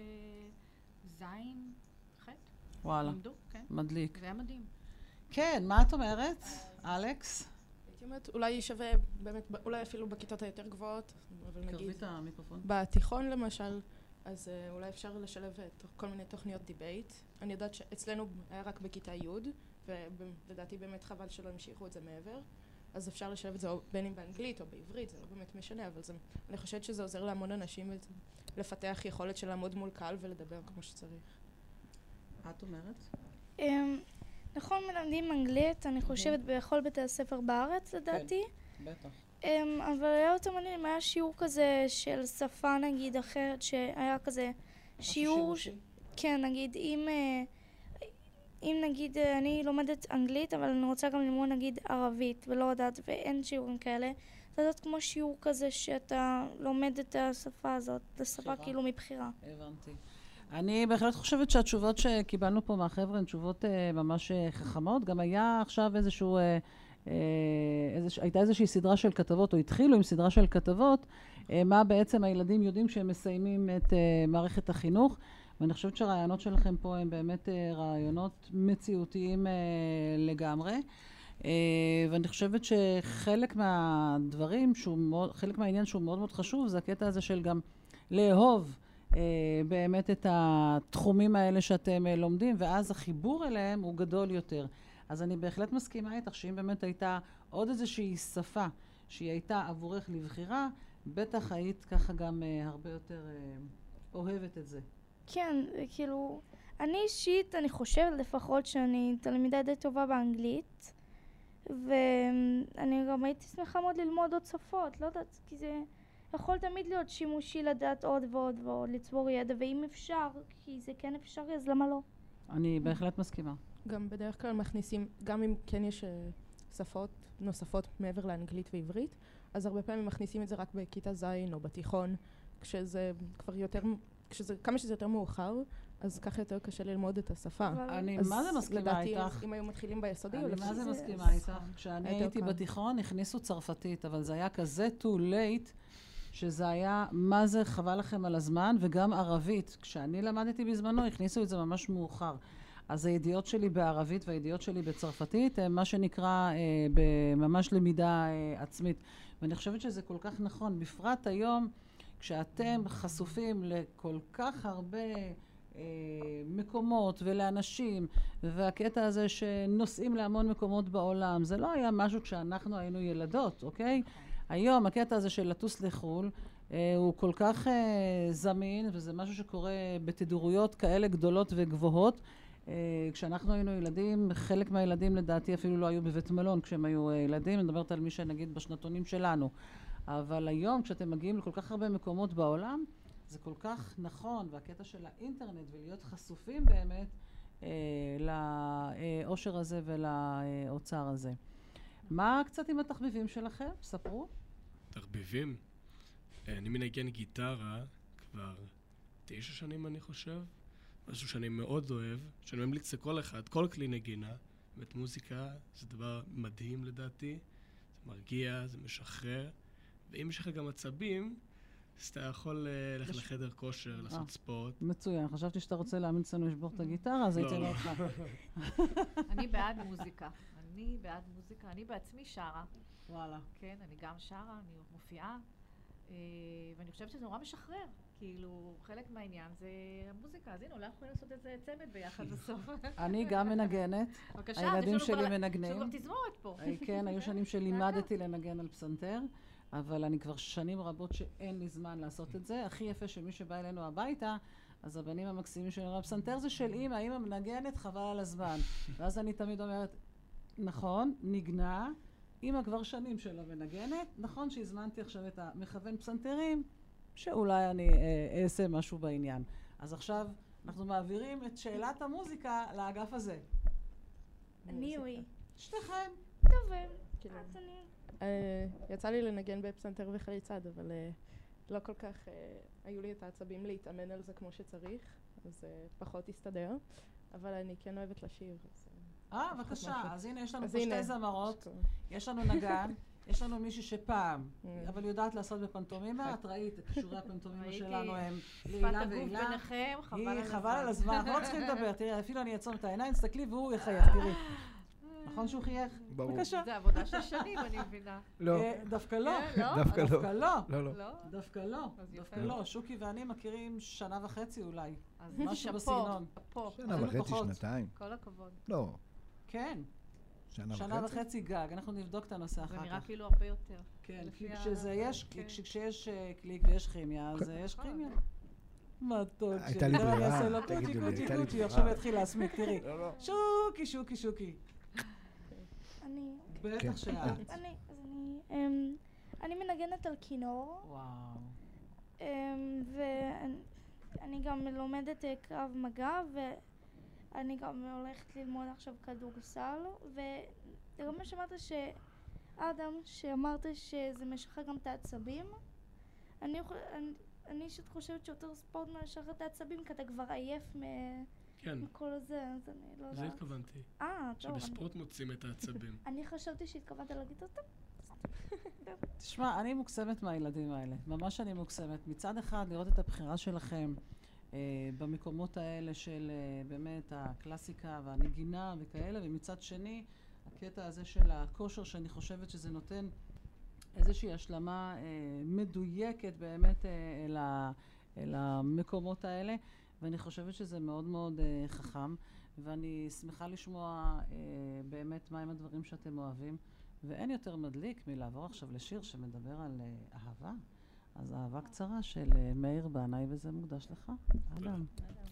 זין, ח'. וואלה, למדו, כן. מדליק. זה היה מדהים. כן, מה את אומרת, אלכס? הייתי אומרת, אולי שווה באמת, ב- אולי אפילו בכיתות היותר גבוהות, אבל קרבי נגיד, את המיקרופון. בתיכון למשל, אז אה, אולי אפשר לשלב אה, תוך- כל מיני תוכניות דיבייט. אני יודעת שאצלנו היה רק בכיתה י', ולדעתי באמת חבל שלא המשיכו את זה מעבר. אז אפשר לשלב את זה או בין אם באנגלית או בעברית, זה לא באמת משנה, אבל זה, אני חושבת שזה עוזר להמון אנשים וזה- לפתח יכולת של לעמוד מול קהל ולדבר כמו שצריך. את אומרת? אמ, נכון, מלמדים אנגלית, אני חושבת בכל בתי הספר בארץ, לדעתי. בטח. אמ, אבל היה יותר מעניין, היה שיעור כזה של שפה נגיד אחרת, שהיה כזה שיעור, ש- כן, נגיד אם, אה, אם נגיד אה, אני לומדת אנגלית, אבל אני רוצה גם ללמוד נגיד ערבית, ולא יודעת, ואין שיעורים כאלה, זה יודעת כמו שיעור כזה שאתה לומד את השפה הזאת, את השפה בחירה. כאילו מבחירה. הבנתי. אני בהחלט חושבת שהתשובות שקיבלנו פה מהחבר'ה הן תשובות אה, ממש אה, חכמות. גם היה עכשיו איזשהו, אה, אה, איזוש, הייתה איזושהי סדרה של כתבות, או התחילו עם סדרה של כתבות, אה, מה בעצם הילדים יודעים כשהם מסיימים את אה, מערכת החינוך. ואני חושבת שהרעיונות שלכם פה הם באמת אה, רעיונות מציאותיים אה, לגמרי. Uh, ואני חושבת שחלק מהדברים, שהוא מאוד, חלק מהעניין שהוא מאוד מאוד חשוב, זה הקטע הזה של גם לאהוב uh, באמת את התחומים האלה שאתם uh, לומדים, ואז החיבור אליהם הוא גדול יותר. אז אני בהחלט מסכימה איתך שאם באמת הייתה עוד איזושהי שפה שהיא הייתה עבורך לבחירה, בטח היית ככה גם uh, הרבה יותר uh, אוהבת את זה. כן, כאילו, אני אישית, אני חושבת לפחות שאני תלמידה די טובה באנגלית, ואני גם הייתי שמחה מאוד ללמוד עוד שפות, לא יודעת, כי זה יכול תמיד להיות שימושי לדעת עוד ועוד ועוד, לצבור ידע, ואם אפשר, כי זה כן אפשרי, אז למה לא? אני בהחלט מסכימה. גם בדרך כלל מכניסים, גם אם כן יש אה, שפות נוספות מעבר לאנגלית ועברית, אז הרבה פעמים מכניסים את זה רק בכיתה ז' או בתיכון, כשזה כבר יותר, כשזה, כמה שזה יותר מאוחר, אז ככה יותר קשה ללמוד את השפה. אני אז מה זה מסכימה לדעתי, איתך? אם היו מתחילים ביסודי, אני או מה זה לפי מסכימה איתך? נכון. כשאני יותר הייתי קל. בתיכון, הכניסו צרפתית, אבל זה היה כזה too late, שזה היה, מה זה חבל לכם על הזמן, וגם ערבית. כשאני למדתי בזמנו, הכניסו את זה ממש מאוחר. אז הידיעות שלי בערבית והידיעות שלי בצרפתית, הם מה שנקרא אה, בממש למידה אה, עצמית. ואני חושבת שזה כל כך נכון, בפרט היום, כשאתם חשופים לכל כך הרבה אה, מקומות ולאנשים, והקטע הזה שנוסעים להמון מקומות בעולם, זה לא היה משהו כשאנחנו היינו ילדות, אוקיי? היום הקטע הזה של לטוס לחו"ל, אה, הוא כל כך אה, זמין, וזה משהו שקורה בתדירויות כאלה גדולות וגבוהות. אה, כשאנחנו היינו ילדים, חלק מהילדים לדעתי אפילו לא היו בבית מלון כשהם היו אה, ילדים, אני מדברת על מי שנגיד בשנתונים שלנו. אבל היום כשאתם מגיעים לכל כך הרבה מקומות בעולם, זה כל כך נכון, והקטע של האינטרנט ולהיות חשופים באמת אה, לאושר הזה ולאוצר הזה. מה קצת עם התחביבים שלכם? ספרו. תחביבים? אני מנגן גיטרה כבר תשע שנים אני חושב, משהו שאני מאוד אוהב, שאני ממליץ לכל אחד, כל כלי נגינה, באמת מוזיקה זה דבר מדהים לדעתי, זה מרגיע, זה משחרר, ואם יש לך גם עצבים, אז אתה יכול ללכת לחדר כושר, לעשות ספורט. מצוין, חשבתי שאתה רוצה להאמין לנו לשבור את הגיטרה, אז הייתי לך. אני בעד מוזיקה, אני בעד מוזיקה, אני בעצמי שרה. וואלה. כן, אני גם שרה, אני מופיעה, ואני חושבת שזה נורא משחרר. כאילו, חלק מהעניין זה המוזיקה, אז הנה, אולי יכולים לעשות איזה צמד ביחד בסוף. אני גם מנגנת. בבקשה, הילדים שלי מנגנים. יש לנו כבר תזמורת פה. כן, היו שנים שלימדתי לנגן על פסנתר, אבל אני כבר שנים רבות שאין לי זמן לעשות את זה. הכי יפה שמי שבא אלינו הביתה, אז הבנים המקסימים שלנו, הפסנתר זה של אמא, אמא מנגנת, חבל על הזמן. ואז אני תמיד אומרת, נכון, נגנה, אמא כבר שנים שלא מנגנת. נכון שהזמנתי עכשיו את המכוון פסנתרים, שאולי אני אה, אעשה משהו בעניין. אז עכשיו אנחנו מעבירים את שאלת המוזיקה לאגף הזה. אני או היא? שתיכם. טוב, כאילו, את אני... אה, יצא לי לנגן בפסנתר וחליצד, אבל אה, לא כל כך אה, היו לי את העצבים להתאמן על זה כמו שצריך, אז אה, פחות הסתדר, אבל אני כן אוהבת לשיר. אז, אה, בבקשה. אז הנה, יש לנו אז פה הנה, שתי זמרות, שקור. יש לנו נגן, יש לנו מישהי שפעם, אבל יודעת לעשות בפנטומימה, את ראית, כישורי הפנטומימה ראיתי. שלנו הם שפת לעילה הגוף והילה. ביניכם, חבל על היא הזמן. חבל על הזמן, אנחנו לא צריכים לדבר, תראי, אפילו אני אעצום את העיניים, תסתכלי והוא יחייך, תראי. נכון שהוא חייך? ברור. בבקשה. זה עבודה של שנים, אני מבינה. לא. אה, דווקא לא. כן, לא? דווקא לא. דווקא לא. לא, לא. לא? דווקא לא. אז דווקא יפה. לא. שוקי ואני מכירים שנה וחצי אולי. אז משהו שאפו, בסגנון. שאפו. שנה אפילו וחצי, פחות. שנתיים. כל הכבוד. לא. כן. שנה שנה וחצי? וחצי גג. אנחנו נבדוק את הנושא זה אחר נראה כך. כאילו הרבה יותר. כן, לפי כי ה- כשזה יש, כן. כש- כשיש אה, קליק ויש כימיה, אז אה, יש כימיה. מתוק הייתה שלי. לי תראה, אני ברירה, אעשה לו תגידו קוצ'י לי, קוצ'י הייתה לי קוצ'י, ברירה. עכשיו יתחיל להסמיק, תראי. לא, לא. שוקי, שוקי, שוקי. אני... כן. בטח שאת. אני... אז אני... אמ, אני מנגנת על כינור, וואו. אמ, ואני גם לומדת אה, קרב מגע, ואני גם הולכת ללמוד עכשיו כדורסל, וגם מה שאמרת ש... אדם, שאמרת שזה משחרר גם את העצבים, אני, יכול- אני, אני אישית חושבת שיותר ספורט משחרר את העצבים, כי אתה כבר עייף מ... כן, מכל הזה, אז אני לא זה יודעת. התכוונתי. אה, טוב. שבספורט מוצאים את העצבים. אני, אני חשבתי שהתכוונת להגיד אותם. תשמע, אני מוקסמת מהילדים האלה. ממש אני מוקסמת. מצד אחד, לראות את הבחירה שלכם אה, במקומות האלה של אה, באמת הקלאסיקה והנגינה וכאלה, ומצד שני, הקטע הזה של הכושר, שאני חושבת שזה נותן איזושהי השלמה אה, מדויקת באמת אה, אל, ה, אל המקומות האלה, ואני חושבת שזה מאוד מאוד אה, חכם, ואני שמחה לשמוע אה, באמת מהם הדברים שאתם אוהבים, ואין יותר מדליק מלעבור עכשיו לשיר שמדבר על אה, אהבה. אז אהבה קצרה של אה, מאיר בנאי, וזה מוקדש לך, אדם.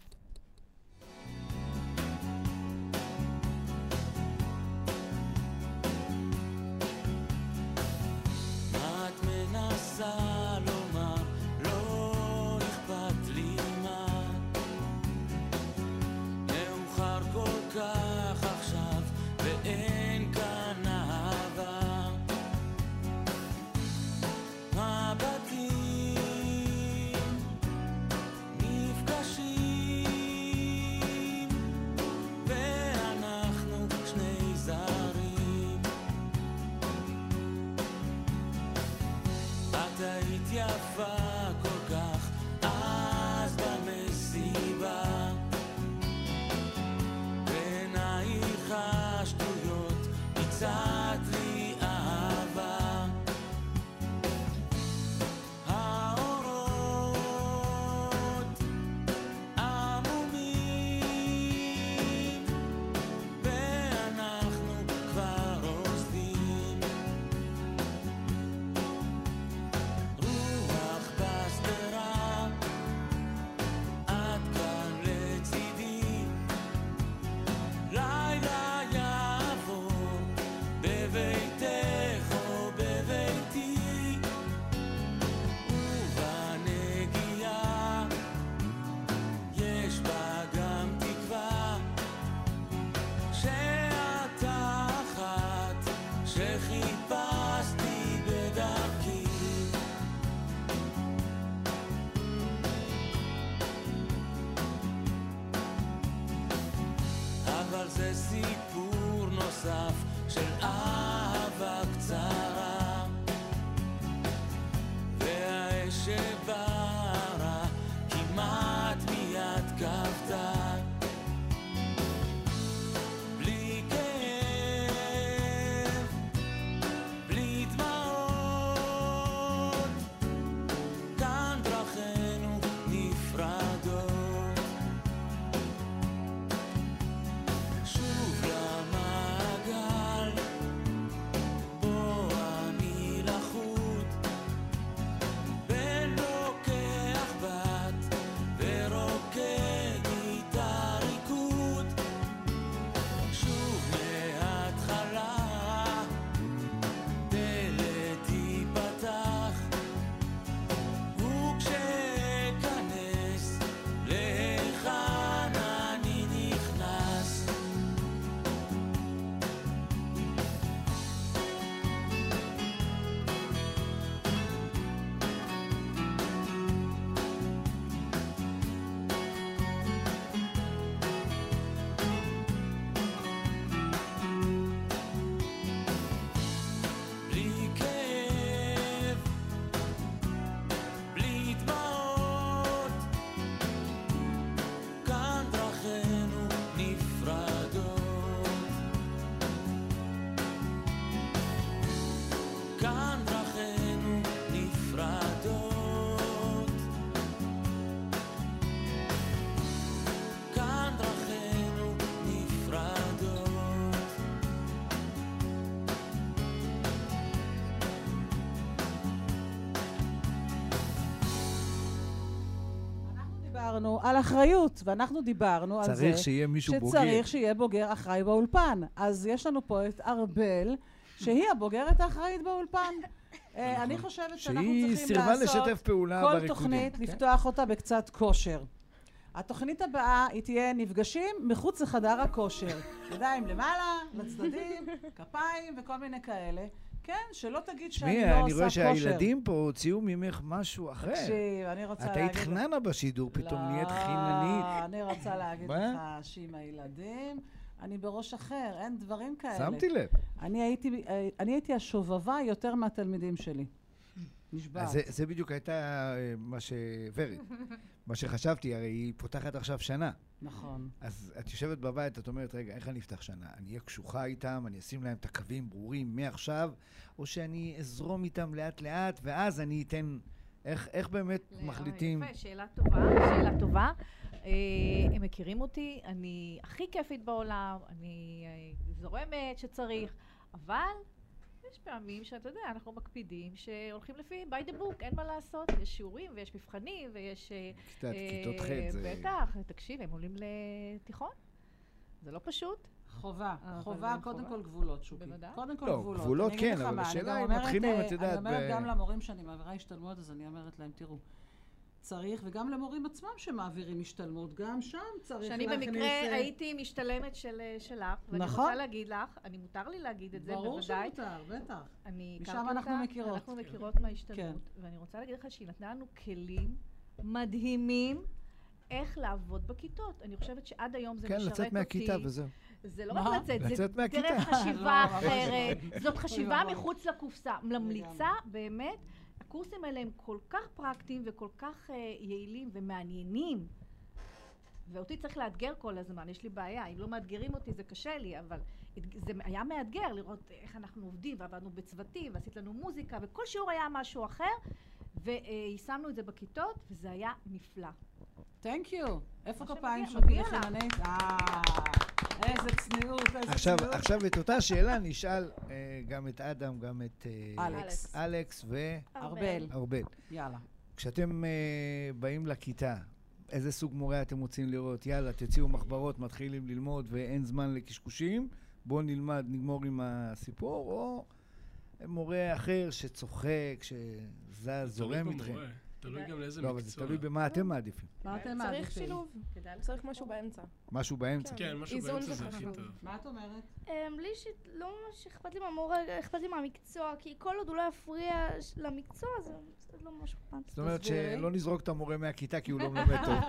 את מנסה לומר, לא אכפת לי מה, מאוחר כל כך עכשיו, ואין כאן אהבה. מבטים נפגשים, ואנחנו שני זרים. את היית יפה כל כך אז במסיבה, בעינייך השטויות הצעת לי אהבה. האורות עמומים, ואנחנו כבר עוזבים. רוח בסתרה, את כאן לצידי, לילה יעבור בביתך או בביתי, ובנגיעה יש בה גם תקווה, שאת אחת שחיפשתי בדרכי. אבל זה סיפור נוסף של אהבה קצרה, והאש שבערה כמעט מיד כבתה. בלי כאב דיברנו על אחריות, ואנחנו דיברנו על זה צריך שיהיה מישהו בוגר. שצריך שיהיה בוגר אחראי באולפן. אז יש לנו פה את ארבל, שהיא הבוגרת האחראית באולפן. אני חושבת שאנחנו צריכים לעשות כל תוכנית, לפתוח אותה בקצת כושר. התוכנית הבאה היא תהיה נפגשים מחוץ לחדר הכושר. ידיים למעלה, לצדדים, כפיים וכל מיני כאלה. כן, שלא תגיד שאני לא עושה כושר. אני רואה שהילדים פה הוציאו ממך משהו אחר. תקשיב, אני רוצה להגיד... את היית חננה בשידור, פתאום נהיית חיננית. לא, אני רוצה להגיד לך שעם הילדים, אני בראש אחר, אין דברים כאלה. שמתי לב. אני הייתי, אני הייתי השובבה יותר מהתלמידים שלי. נשבע. זה, זה בדיוק הייתה מה ש... ורד, מה שחשבתי, הרי היא פותחת עכשיו שנה. נכון. אז את יושבת בבית, את אומרת, רגע, איך אני אפתח שנה? אני אהיה קשוחה איתם, אני אשים להם את הקווים ברורים מעכשיו, או שאני אזרום איתם לאט לאט, ואז אני אתן... איך, איך באמת לא, מחליטים? יפה, שאלה טובה, שאלה טובה. אה, הם מכירים אותי, אני הכי כיפית בעולם, אני אה, זורמת שצריך, אבל... יש פעמים שאתה יודע, אנחנו מקפידים שהולכים לפי by the book, אין מה לעשות, יש שיעורים ויש מבחנים ויש... קצת, כיתות ח' זה... בטח, תקשיב, הם עולים לתיכון, זה לא פשוט. חובה, חובה, קודם כל גבולות, שוקי. קודם כל גבולות. לא, גבולות כן, אבל השאלה היא מתחילים, את יודעת... אני אומרת גם למורים שאני מעבירה השתלמות, אז אני אומרת להם, תראו, צריך, וגם למורים עצמם שמעבירים השתלמות, גם שם צריך להכניס... שאני במקרה הייתי משתלמת שלך, ואני רוצה להגיד לך, אני מותר לי להגיד את זה, בוודאי. ברור שמותר, בטח. משם אנחנו מכירות. אנחנו מכירות מההשתלמות, ואני רוצה להגיד לך שהיא נתנה לנו כלים מדהימים איך לעבוד בכיתות. אני חושבת שעד היום זה משרת אותי. כן, לצאת מהכיתה וזהו. זה לא רק לצאת, זה דרך חשיבה אחרת, זאת חשיבה מחוץ לקופסה. ממליצה, באמת, הקורסים האלה הם כל כך פרקטיים וכל כך uh, יעילים ומעניינים, ואותי צריך לאתגר כל הזמן, יש לי בעיה, אם לא מאתגרים אותי זה קשה לי, אבל זה היה מאתגר לראות איך אנחנו עובדים, ועבדנו בצוותים, ועשית לנו מוזיקה, וכל שיעור היה משהו אחר, ויישמנו את זה בכיתות, וזה היה נפלא. Thank you. איפה כפיים שוקי לחיננית? אה, איזה צניעות, איזה צניעות. עכשיו את אותה שאלה נשאל גם את אדם, גם את אלכס. אלכס וארבל. ארבל. יאללה. כשאתם באים לכיתה, איזה סוג מורה אתם רוצים לראות? יאללה, תציעו מחברות, מתחילים ללמוד ואין זמן לקשקושים, בואו נלמד, נגמור עם הסיפור, או מורה אחר שצוחק, שזז, זורם איתכם. תלוי גם לאיזה מקצוע. לא, אבל זה תלוי במה אתם מעדיפים. מה אתם מעדיפים? צריך שילוב. צריך משהו באמצע. משהו באמצע? כן, משהו באמצע זה הכי טוב. מה את אומרת? לי לא ממש אכפת לי מהמורה, אכפת לי מהמקצוע, כי כל עוד הוא לא יפריע למקצוע, זה לא ממש אכפת. זאת אומרת שלא נזרוק את המורה מהכיתה, כי הוא לא מלמד טוב.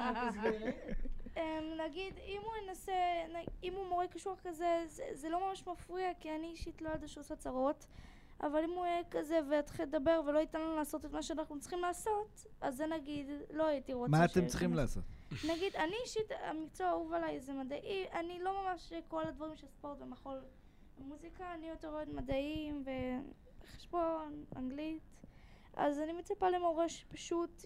נגיד, אם הוא ינסה, אם הוא מורה קשור כזה, זה לא ממש מפריע, כי אני אישית לא יודעת שעושה צרות. אבל אם הוא יהיה כזה ויתחיל לדבר ולא ייתן לנו לעשות את מה שאנחנו צריכים לעשות, אז זה נגיד, לא הייתי רוצה... מה אתם צריכים לעשות? נגיד, אני אישית, המקצוע האהוב עליי זה מדעי, אני לא ממש כל הדברים של ספורט ומחול מוזיקה, אני יותר אוהד מדעים וחשבון, אנגלית, אז אני מצפה למורה שפשוט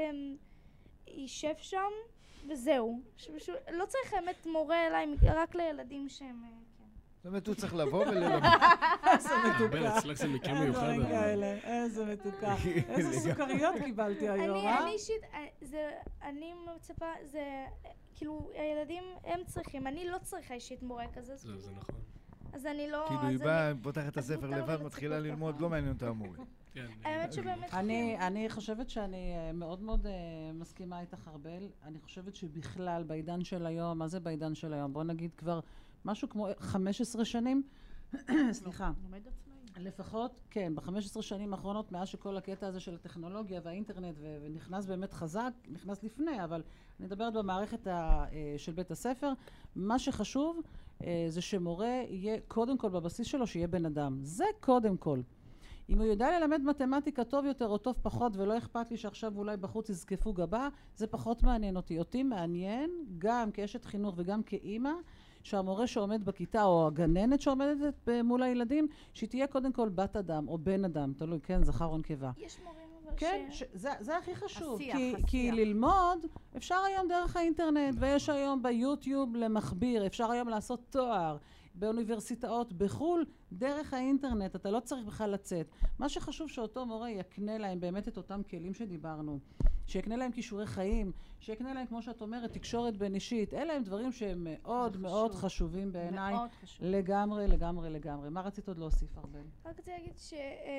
יישב שם וזהו. לא צריך האמת מורה אליי, רק לילדים שהם... זאת אומרת, הוא צריך לבוא וללמד. איזה מתוקה. אצלך זה מקרה מיוחד. איזה מתוקה. איזה סוכריות קיבלתי היום, אה? אני אישית, אני מצפה, זה, כאילו, הילדים הם צריכים, אני לא צריכה אישית מורה כזה. זה, זה נכון. אז אני לא... כאילו, היא באה, פותחת את הספר לבד, מתחילה ללמוד, לא מעניין אותה המורה. האמת שבאמת... אני חושבת שאני מאוד מאוד מסכימה איתך, ארבל. אני חושבת שבכלל, בעידן של היום, מה זה בעידן של היום? בוא נגיד כבר... משהו כמו חמש עשרה שנים, סליחה, לפחות, כן, ב-חמש עשרה שנים האחרונות, מאז שכל הקטע הזה של הטכנולוגיה והאינטרנט, ונכנס באמת חזק, נכנס לפני, אבל אני מדברת במערכת של בית הספר, מה שחשוב זה שמורה יהיה, קודם כל בבסיס שלו, שיהיה בן אדם. זה קודם כל. אם הוא יודע ללמד מתמטיקה טוב יותר או טוב פחות, ולא אכפת לי שעכשיו אולי בחוץ יזקפו גבה, זה פחות מעניין אותי. אותי מעניין, גם כאשת חינוך וגם כאימא, שהמורה שעומד בכיתה, או הגננת שעומדת מול הילדים, שהיא תהיה קודם כל בת אדם, או בן אדם, תלוי, כן, זכר או נקבה. יש מורים אבל כן, ש... זה, זה הכי חשוב. השיח, כי, השיח. כי ללמוד, אפשר היום דרך האינטרנט, ויש היום ביוטיוב למחביר, אפשר היום לעשות תואר. באוניברסיטאות, בחול, דרך האינטרנט, אתה לא צריך בכלל לצאת. מה שחשוב שאותו מורה יקנה להם באמת את אותם כלים שדיברנו, שיקנה להם כישורי חיים, שיקנה להם, כמו שאת אומרת, תקשורת בין אישית, אלה הם דברים שהם מאוד מאוד חשובים בעיניי. מאוד חשוב. לגמרי, לגמרי, לגמרי. מה רצית עוד להוסיף, ארבל? רק רציתי להגיד ש...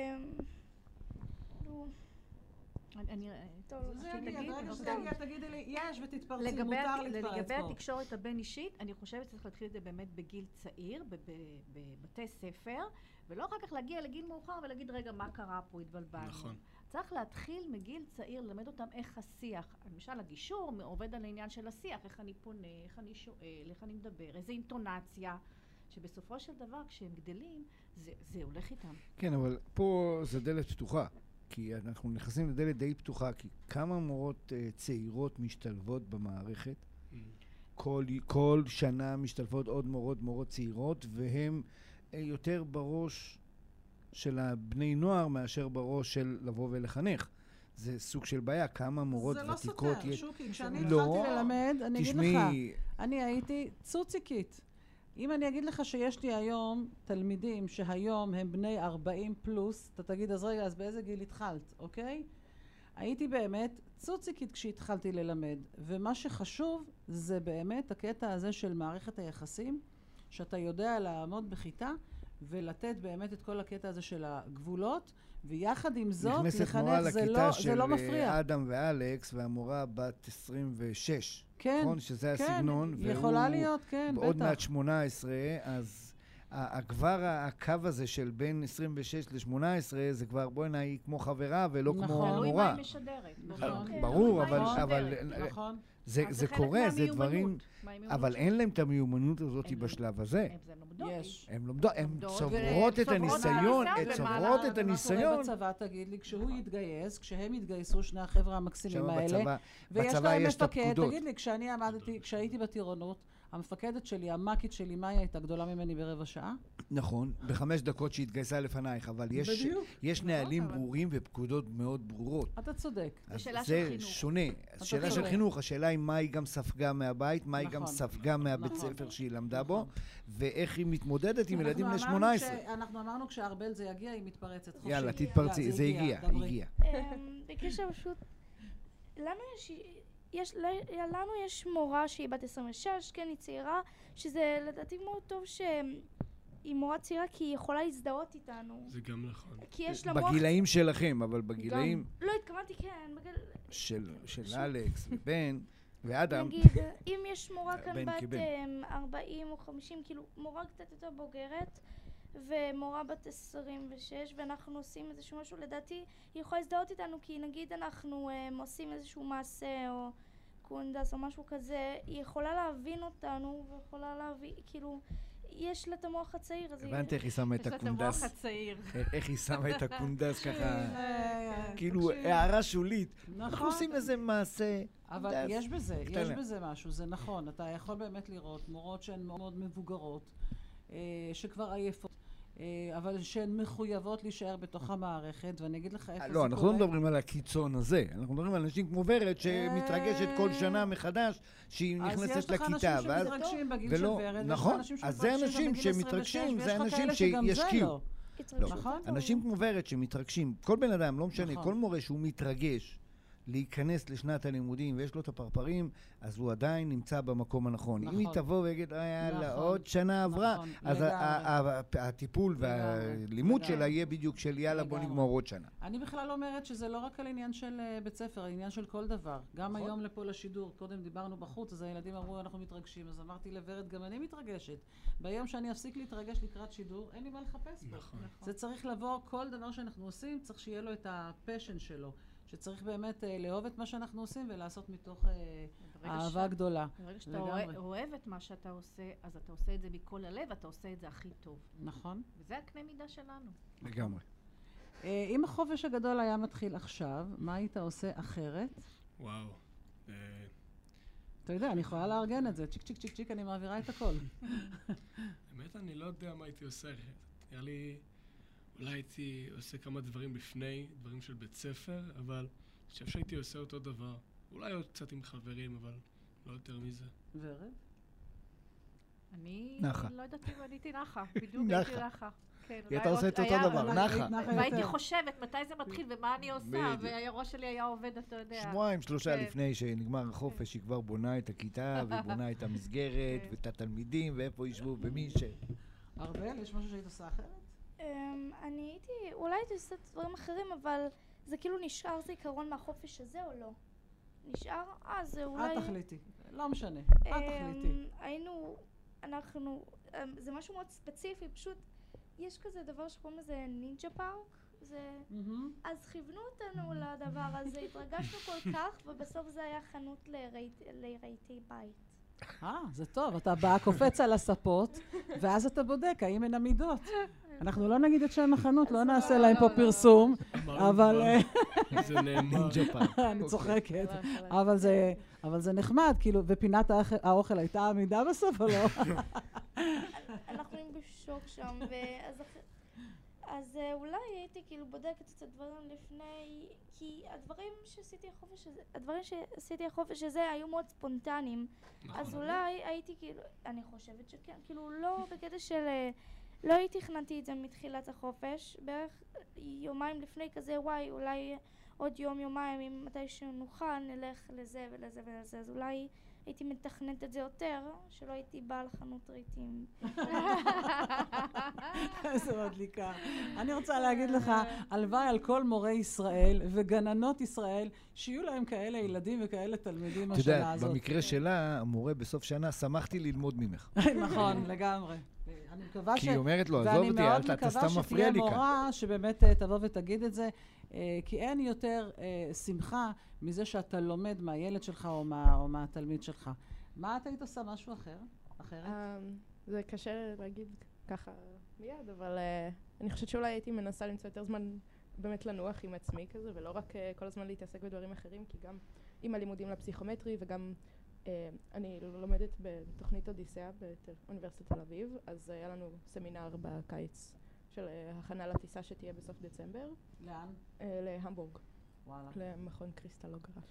אני... טוב, זה אני, ברגע שתגיע, תגידי לי, יש ותתפרצי, מותר להתפרץ פה. לגבי התקשורת הבין אישית, אני חושבת שצריך להתחיל את זה באמת בגיל צעיר, בבתי ספר, ולא אחר כך להגיע לגיל מאוחר ולהגיד, רגע, מה קרה פה, התבלבלנו. נכון. צריך להתחיל מגיל צעיר, ללמד אותם איך השיח, למשל הגישור עובד על העניין של השיח, איך אני פונה, איך אני שואל, איך אני מדבר, איזה אינטונציה, שבסופו של דבר, כשהם גדלים, זה, זה הולך איתם. כן, אבל פה זה דלת פתוחה. כי אנחנו נכנסים לדלת די פתוחה, כי כמה מורות uh, צעירות משתלבות במערכת, mm. כל, כל שנה משתלבות עוד מורות, מורות צעירות, והם uh, יותר בראש של הבני נוער מאשר בראש של לבוא ולחנך. זה סוג של בעיה, כמה מורות ותיקות יש. זה לא סותר, שוקי, כשאני התחלתי ללמד, אני אגיד לך, אני הייתי צוציקית. אם אני אגיד לך שיש לי היום תלמידים שהיום הם בני ארבעים פלוס, אתה תגיד, אז רגע, אז באיזה גיל התחלת, אוקיי? הייתי באמת צוציקית כשהתחלתי ללמד, ומה שחשוב זה באמת הקטע הזה של מערכת היחסים, שאתה יודע לעמוד בכיתה ולתת באמת את כל הקטע הזה של הגבולות, ויחד עם זאת לחנך זה לא, זה לא מפריע. נכנסת מורה לכיתה של אדם ואלכס, והמורה בת עשרים ושש. כן, נכון, שזה כן, הסגנון, יכולה להיות, כן, בעוד בטח. מעט שמונה עשרה, אז כבר הקו הזה של בין עשרים ושש ל-שמונה עשרה, זה כבר בואי נהי כמו חברה ולא נכון. כמו מורה. תלוי מה היא משדרת. נכון. ברור, אבל, אבל נכון. זה, זה קורה, זה דברים, אבל אין להם את המיומנות הזאת הם בשלב הזה. הם לומדות. יש. הם לומדות, הן צוברות את הניסיון, הן צוברות את הניסיון. בצבא, תגיד לי, כשהוא יתגייס, כשהם יתגייסו, שני החבר'ה המקסימים האלה, ויש בצבא להם יש את מפקד, הפקודות. תגיד לי, כשאני עמדתי, כשהייתי בטירונות, המפקדת שלי, המקית שלי, מאיה, הייתה גדולה ממני ברבע שעה? נכון, בחמש דקות שהתגייסה לפנייך, אבל יש, יש נהלים ברורים ופקודות מאוד ברורות. אתה צודק. זה שונה. השאלה של חינוך, השאלה היא מה היא גם ספגה מהבית, מה היא גם ספגה מהבית ספר שהיא למדה בו, ואיך היא מתמודדת עם ילדים ל-שמונה עשרה. אנחנו אמרנו כשהארבל זה יגיע, היא מתפרצת חופשית. יאללה, תתפרצי, זה הגיע, הגיע. בקשר פשוט, לנו יש... יש, לנו יש מורה שהיא בת עשרים ושש, כן, היא צעירה, שזה לדעתי מאוד טוב שהיא מורה צעירה, כי היא יכולה להזדהות איתנו. זה גם נכון. כי יש לה מוח... בגילאים שלכם, אבל בגילאים... גם... לא, התכוונתי, כן, בגיל... של, של ש... אלכס ובן ואדם. נגיד, אם יש מורה כאן בת ארבעים או חמישים, כאילו, מורה קצת יותר בוגרת, ומורה בת עשרים ושש, ואנחנו עושים איזשהו משהו, לדעתי היא יכולה להזדהות איתנו, כי נגיד אנחנו um, עושים איזשהו מעשה או קונדס או משהו כזה, היא יכולה להבין אותנו ויכולה להבין, כאילו, יש לה את המוח הצעיר. הבנת איך היא שמה את הקונדס? יש לה את המוח הצעיר. איך היא שמה את הקונדס ככה, כאילו הערה שולית. אנחנו עושים איזה מעשה. אבל יש בזה, יש בזה משהו, זה נכון, אתה יכול באמת לראות מורות שהן מאוד מבוגרות, שכבר עייפות. אבל שהן מחויבות להישאר בתוך המערכת, ואני אגיד לך איפה זה קורה. לא, אנחנו לא מדברים על הקיצון הזה, אנחנו מדברים על אנשים כמו ורד שמתרגשת כל שנה מחדש שהיא נכנסת לכיתה. אז יש לך אנשים שמתרגשים בגיל של ורד, נכון, אז זה אנשים שמתרגשים, זה אנשים שישקיעו. נכון? אנשים כמו ורד שמתרגשים, כל בן אדם, לא משנה, כל מורה שהוא מתרגש להיכנס לשנת הלימודים ויש לו את הפרפרים, אז הוא עדיין נמצא במקום הנכון. אם היא תבוא ויגיד, יאללה, עוד שנה עברה, אז הטיפול והלימוד שלה יהיה בדיוק של יאללה, בוא נגמור עוד שנה. אני בכלל אומרת שזה לא רק על עניין של בית ספר, העניין של כל דבר. גם היום לפה לשידור, קודם דיברנו בחוץ, אז הילדים אמרו, אנחנו מתרגשים, אז אמרתי לוורד, גם אני מתרגשת. ביום שאני אפסיק להתרגש לקראת שידור, אין לי מה לחפש פה. זה צריך לבוא, כל דבר שאנחנו עושים, צריך שיהיה לו את הפשן שלו. שצריך באמת אה, לאהוב את מה שאנחנו עושים ולעשות מתוך אה, אהבה ש... גדולה. ברגע שאתה אוהב, אוהב את מה שאתה עושה, אז אתה עושה את זה מכל הלב, אתה עושה את זה הכי טוב. נכון. וזה הקנה מידה שלנו. לגמרי. אה, אם החופש הגדול היה מתחיל עכשיו, מה היית עושה אחרת? וואו. אה... אתה יודע, אני יכולה לארגן את זה. צ'יק צ'יק צ'יק צ'יק, אני מעבירה את הכל. באמת, אני לא יודע מה הייתי עושה. נראה לי... אולי הייתי עושה כמה דברים לפני, דברים של בית ספר, אבל אני חושב שהייתי עושה אותו דבר. אולי עוד קצת עם חברים, אבל לא יותר מזה. ורד? אני נחה. לא יודעת אם עניתי נחה, בדיוק נחה. הייתי נחה. כן, אתה אולי עושה את עוד- אותו היה- דבר, אולי- נחה. והייתי חושבת מתי זה מתחיל ומה אני עושה, בדיוק. והראש שלי היה עובד, אתה יודע. שבועיים, שלושה כן. לפני שנגמר החופש, היא כבר בונה את הכיתה, והיא בונה את המסגרת, ואת התלמידים, ואיפה ישבו, ומי ש... ארבל, יש משהו שהיית עושה אחרת? אמ, אני הייתי, אולי הייתי עושה דברים אחרים, אבל זה כאילו נשאר זיכרון מהחופש הזה או לא? נשאר? אה, זה אולי... את תחליטי, לא משנה, את אמ, תחליטי. היינו, אנחנו, אמ, זה משהו מאוד ספציפי, פשוט יש כזה דבר שקוראים לזה נינג'ה פארק, זה... אז כיוונו אותנו לדבר הזה, התרגשנו כל כך, ובסוף זה היה חנות לרהיט- לרהיטי בית. אה, זה טוב, אתה בא, קופץ על הספות, ואז אתה בודק האם הן עמידות. אנחנו לא נגיד את שם החנות, לא נעשה להם פה פרסום, אבל... זה נאמר. אני צוחקת. אבל זה- אבל זה נחמד, כאילו, ופינת האח- האוכל הייתה עמידה בסוף או לא? אנחנו היינו בשוק שם, ואז אח- אז אה, אולי הייתי כאילו בודקת את הדברים לפני, כי הדברים שעשיתי החופש הזה, הדברים שעשיתי החופש הזה היו מאוד ספונטניים, אז אולי הייתי כאילו, אני חושבת שכן, כאילו לא בקטע של, אה, לא הייתי תכננתי את זה מתחילת החופש, בערך יומיים לפני כזה, וואי, אולי עוד יום, יומיים, אם מתי שנוכל, נלך לזה ולזה ולזה, אז אולי הייתי מתכננת את זה יותר, שלא הייתי באה לחנות רהיטים. איזה מדליקה. אני רוצה להגיד לך, הלוואי על כל מורי ישראל וגננות ישראל, שיהיו להם כאלה ילדים וכאלה תלמידים אתה השנה יודע, הזאת. במקרה שלה, המורה בסוף שנה, שמחתי ללמוד ממך. נכון, לגמרי. אני מקווה ש... כי היא אומרת לו, עזוב ואני אותי, מאוד אל ת- אתה סתם מקווה מפריע לי שתהיה כאן. מורה שבאמת אה, תבוא ותגיד את זה, אה, כי אין יותר אה, שמחה מזה שאתה לומד מהילד שלך או מה- או מהתלמיד שלך. מה את היית עושה משהו אחר? אחרת? אמ, זה קשה להגיד ככה מיד, אבל אה, אני חושבת שאולי הייתי מנסה למצוא יותר זמן באמת לנוח עם עצמי כזה, ולא רק אה, כל הזמן להתעסק בדברים אחרים, כי גם עם הלימודים לפסיכומטרי וגם אה, אני לומדת בתוכנית אודיסאה באוניברסיטת תל אביב, אז היה לנו סמינר בקיץ של אה, הכנה לטיסה שתהיה בסוף דצמבר. לאן? אה, להמבורג. וואלה. למכון קריסטלוגרפיה.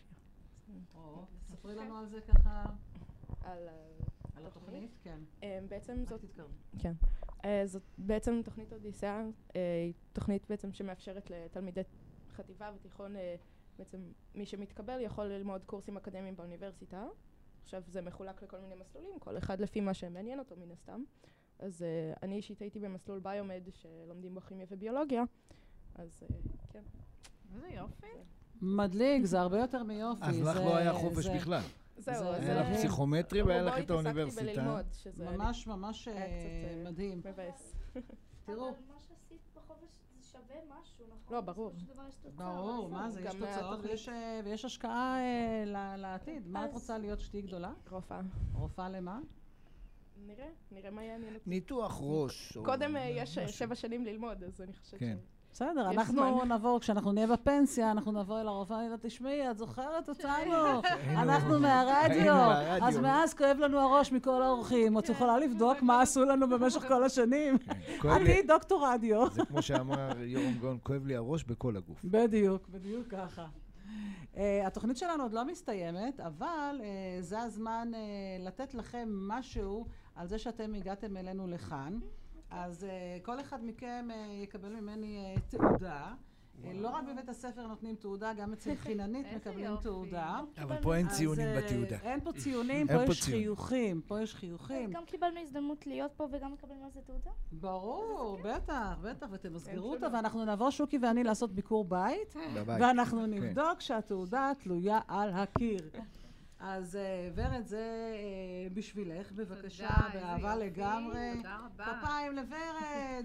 או, ספרי לנו על זה ככה. על על התוכנית? כן. אה, בעצם זאת... תתקרבי. כן. אה, זאת בעצם תוכנית אודיסאה, אה, היא תוכנית בעצם שמאפשרת לתלמידי חטיבה ותיכון, אה, בעצם מי שמתקבל יכול ללמוד קורסים אקדמיים באוניברסיטה. עכשיו זה מחולק לכל מיני מסלולים, כל אחד לפי מה שמעניין אותו מן הסתם. אז אה, אני אישית הייתי במסלול ביומד שלומדים בו כימיה וביולוגיה, אז אה, כן. איזה יופי. מדליק, זה הרבה יותר מיופי. אז לך זה- לא היה חופש זה- בכלל. זהו, זה- אז... היה לך אה, פסיכומטרי והיה לך את רובו התעסקתי האוניברסיטה. בללמוד, שזה ממש ממש היה אה, קצת, אה, מדהים. מבאס. תראו. אבל מה שעשית בחופש זה שווה משהו, נכון? לא, ברור. בסופו של דבר יש תוצאה. ברור, מה זה, יש גם תוצאות מהתוכנית. ויש, אה, ויש השקעה אה, ל- לעתיד. מה את אז- רוצה להיות שתהיי גדולה? רופאה. רופאה למה? נראה, נראה מה יעניין אותי. ניתוח ראש. או קודם אה, יש אה, משהו. שבע שנים ללמוד, אז אני חושבת כן. בסדר, יש אנחנו זמן. נבוא, כשאנחנו נהיה בפנסיה, אנחנו נבוא אל הרופאה, אני יודעת, תשמעי, את זוכרת אותנו? היינו- אנחנו מהרדיו. היינו מהרדיו. אז מאז כואב לנו הראש מכל האורחים. את יכולה לבדוק מה עשו לנו במשך כל השנים? כואב לי- אני דוקטור רדיו. זה כמו שאמר יורם גאון, כואב לי הראש בכל הגוף. בדיוק, בדיוק ככה. Uh, התוכנית שלנו עוד לא מסתיימת, אבל uh, זה הזמן uh, לתת לכם משהו על זה שאתם הגעתם אלינו לכאן. אז uh, כל אחד מכם uh, יקבל ממני uh, תעודה. Uh, לא רק בבית הספר נותנים תעודה, גם אצל חיננית איזה מקבלים יופי. תעודה. אבל פה אין אז, ציונים uh, בתעודה. אין פה ציונים, אין פה פה יש ציון. חיוכים. פה יש אז חיוכים. גם קיבלנו הזדמנות להיות פה וגם מקבלים על זה תעודה? ברור, בטח, בטח, ותמסגרו אותה, שונות. ואנחנו נבוא, שוקי ואני, לעשות ביקור בית. בבית. ואנחנו כן. נבדוק שהתעודה תלויה על הקיר. אז אה, ורד, זה אה, בשבילך, בבקשה, תודה, איזה באהבה יופי, לגמרי. תודה רבה. כפיים לוורד.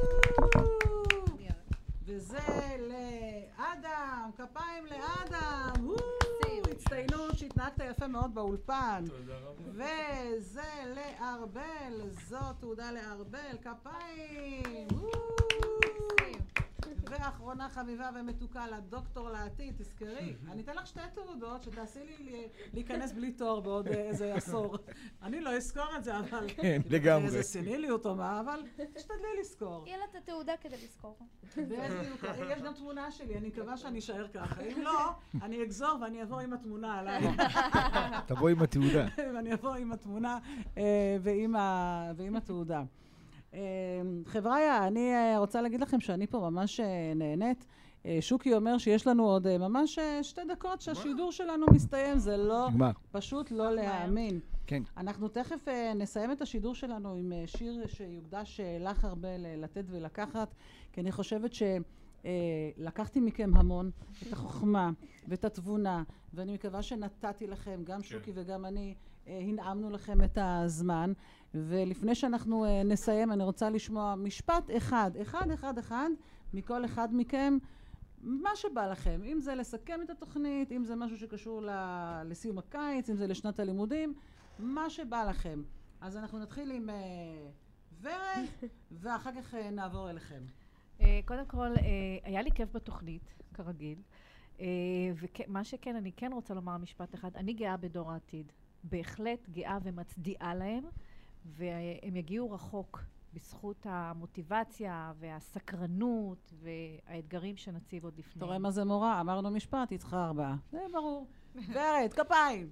אני- וזה לאדם, כפיים לאדם. וואו, מקסים. הצטיינות שהתנהגת יפה מאוד באולפן. תודה רבה. וזה לארבל, זו תעודה לארבל, כפיים. וואו. מקסים. ואחרונה אחרונה חביבה ומתוקה לדוקטור לעתיד, תזכרי. אני אתן לך שתי תעודות שתעשי לי להיכנס בלי תואר בעוד איזה עשור. אני לא אזכור את זה, אבל... כן, לגמרי. איזה סניליות או מה, אבל תשתדלי לזכור. יהיה לה את התעודה כדי לזכור. בדיוק, יש גם תמונה שלי, אני מקווה שאני אשאר ככה. אם לא, אני אגזור ואני אעבור עם התמונה עליי. תבוא עם התעודה. ואני אעבור עם התמונה ועם התעודה. חבריה, אני רוצה להגיד לכם שאני פה ממש נהנית. שוקי אומר שיש לנו עוד ממש שתי דקות שהשידור שלנו מסתיים, זה לא, פשוט לא להאמין. כן. אנחנו תכף נסיים את השידור שלנו עם שיר שיוקדש לך הרבה לתת ולקחת, כי אני חושבת שלקחתי מכם המון את החוכמה ואת התבונה, ואני מקווה שנתתי לכם, גם שוקי וגם אני, הנעמנו לכם את הזמן, ולפני שאנחנו נסיים אני רוצה לשמוע משפט אחד, אחד, אחד, אחד, מכל אחד מכם, מה שבא לכם, אם זה לסכם את התוכנית, אם זה משהו שקשור לסיום הקיץ, אם זה לשנת הלימודים, מה שבא לכם. אז אנחנו נתחיל עם ורד, ואחר כך נעבור אליכם. קודם כל, היה לי כיף בתוכנית, כרגיל, ומה שכן, אני כן רוצה לומר משפט אחד, אני גאה בדור העתיד. בהחלט גאה ומצדיעה להם, והם יגיעו רחוק בזכות המוטיבציה והסקרנות והאתגרים שנציב עוד לפני. תראה מה זה מורה, אמרנו משפט, איתך ארבעה. זה ברור. ורד, כפיים.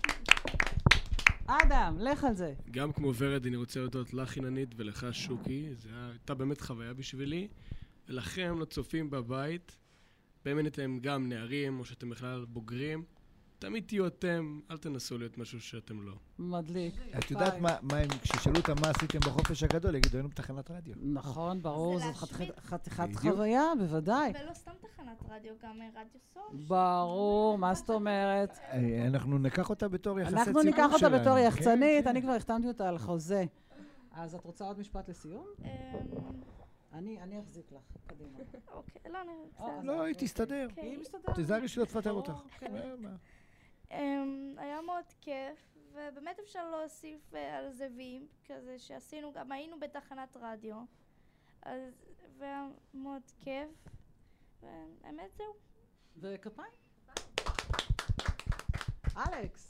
אדם, לך על זה. גם כמו ורד, אני רוצה להודות לך חיננית ולך שוקי. זו הייתה באמת חוויה בשבילי. ולכם, לצופים בבית, באמת אתם גם נערים או שאתם בכלל בוגרים, תמיד תהיו אתם, אל תנסו להיות משהו שאתם לא. מדליק. את יודעת מה, כששאלו אותם מה עשיתם בחופש הגדול, יגידו, היינו בתחנת רדיו. נכון, ברור, זאת חתיכת חוויה, בוודאי. ולא סתם תחנת רדיו, גם רדיו סול. ברור, מה זאת אומרת? אנחנו ניקח אותה בתור יחסי ציבור שלנו. אנחנו ניקח אותה בתור יחצנית, אני כבר החתמתי אותה על חוזה. אז את רוצה עוד משפט לסיום? אני אחזיק לך, קדימה. אוקיי, לא, אני בסדר. לא, היא תסתדר. היא מסתדר. תזהרי שלא תפטר אותך. היה מאוד כיף, ובאמת אפשר להוסיף על זה וים, כזה שעשינו, גם היינו בתחנת רדיו, והיה מאוד כיף, והאמת זהו. וכפיים? אלכס.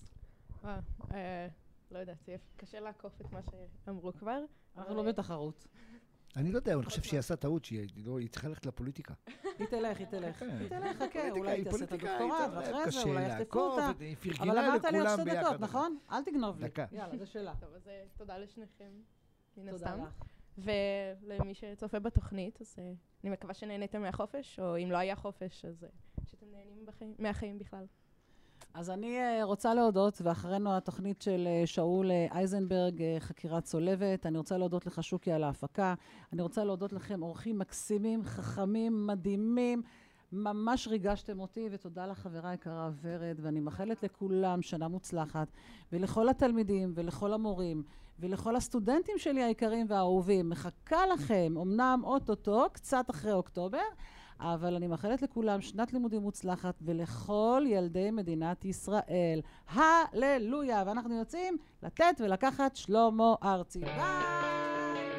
לא יודעת, קשה לעקוף את מה שאמרו כבר. אנחנו לא בתחרות. אני לא יודע, אני חושב שהיא עשה טעות, שהיא צריכה ללכת לפוליטיקה. היא תלך, היא תלך. היא תלך, חכה, אולי היא תעשה את הדוקטורט, ואחרי זה אולי יחטפו אותה. אבל אמרת לי עוד שתי דקות, נכון? אל תגנוב לי. יאללה, זה שאלה. טוב, אז תודה לשניכם, מן תודה הסתם. לך. ולמי שצופה בתוכנית, אז אני מקווה שנהניתם מהחופש, או אם לא היה חופש, אז שאתם נהנים מהחיים בכלל. אז אני רוצה להודות, ואחרינו התוכנית של שאול אייזנברג, חקירת צולבת. אני רוצה להודות לך, שוקי, על ההפקה. אני רוצה להודות לכם, אורחים מקסימים, חכמים, מדהימים. ממש ריגשתם אותי, ותודה לך, חברה יקרה ורד, ואני מאחלת לכולם שנה מוצלחת, ולכל התלמידים, ולכל המורים, ולכל הסטודנטים שלי היקרים והאהובים. מחכה לכם, אמנם אוטוטו, קצת אחרי אוקטובר, אבל אני מאחלת לכולם שנת לימודים מוצלחת, ולכל ילדי מדינת ישראל. הללויה! ואנחנו יוצאים לתת ולקחת שלמה ארצי. ביי!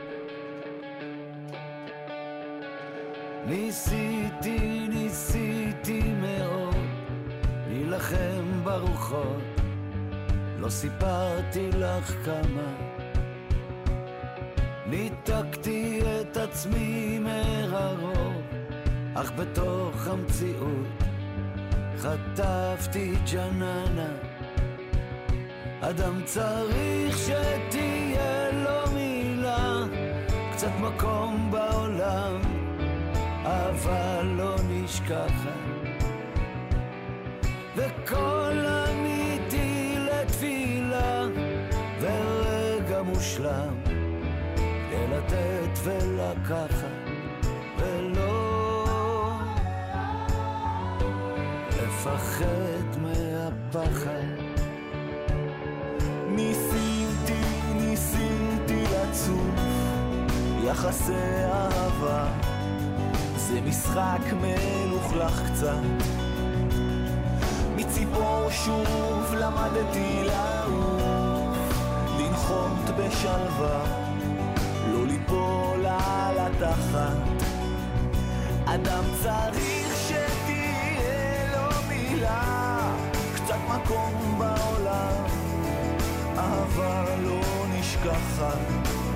ניסיתי, ניסיתי מאוד להילחם ברוחות, לא סיפרתי לך כמה ניתקתי את עצמי מהרוב, אך בתוך המציאות חטפתי ג'ננה. אדם צריך שתהיה לו מילה, קצת מקום בעולם, אבל לא נשכחת, וכל אמיתי לתפילה, ורגע מושלם לתת ולקחת, ולא לפחד מהפחד. ניסיתי, ניסיתי לצוף יחסי אהבה, זה משחק מלוכלך קצת, מציפור שוב למדתי לעוף, לנחות בשלווה, לא ליפול על התחת. אדם צריך שתהיה לו מילה, קצת מקום בעולם, אהבה לא נשכחת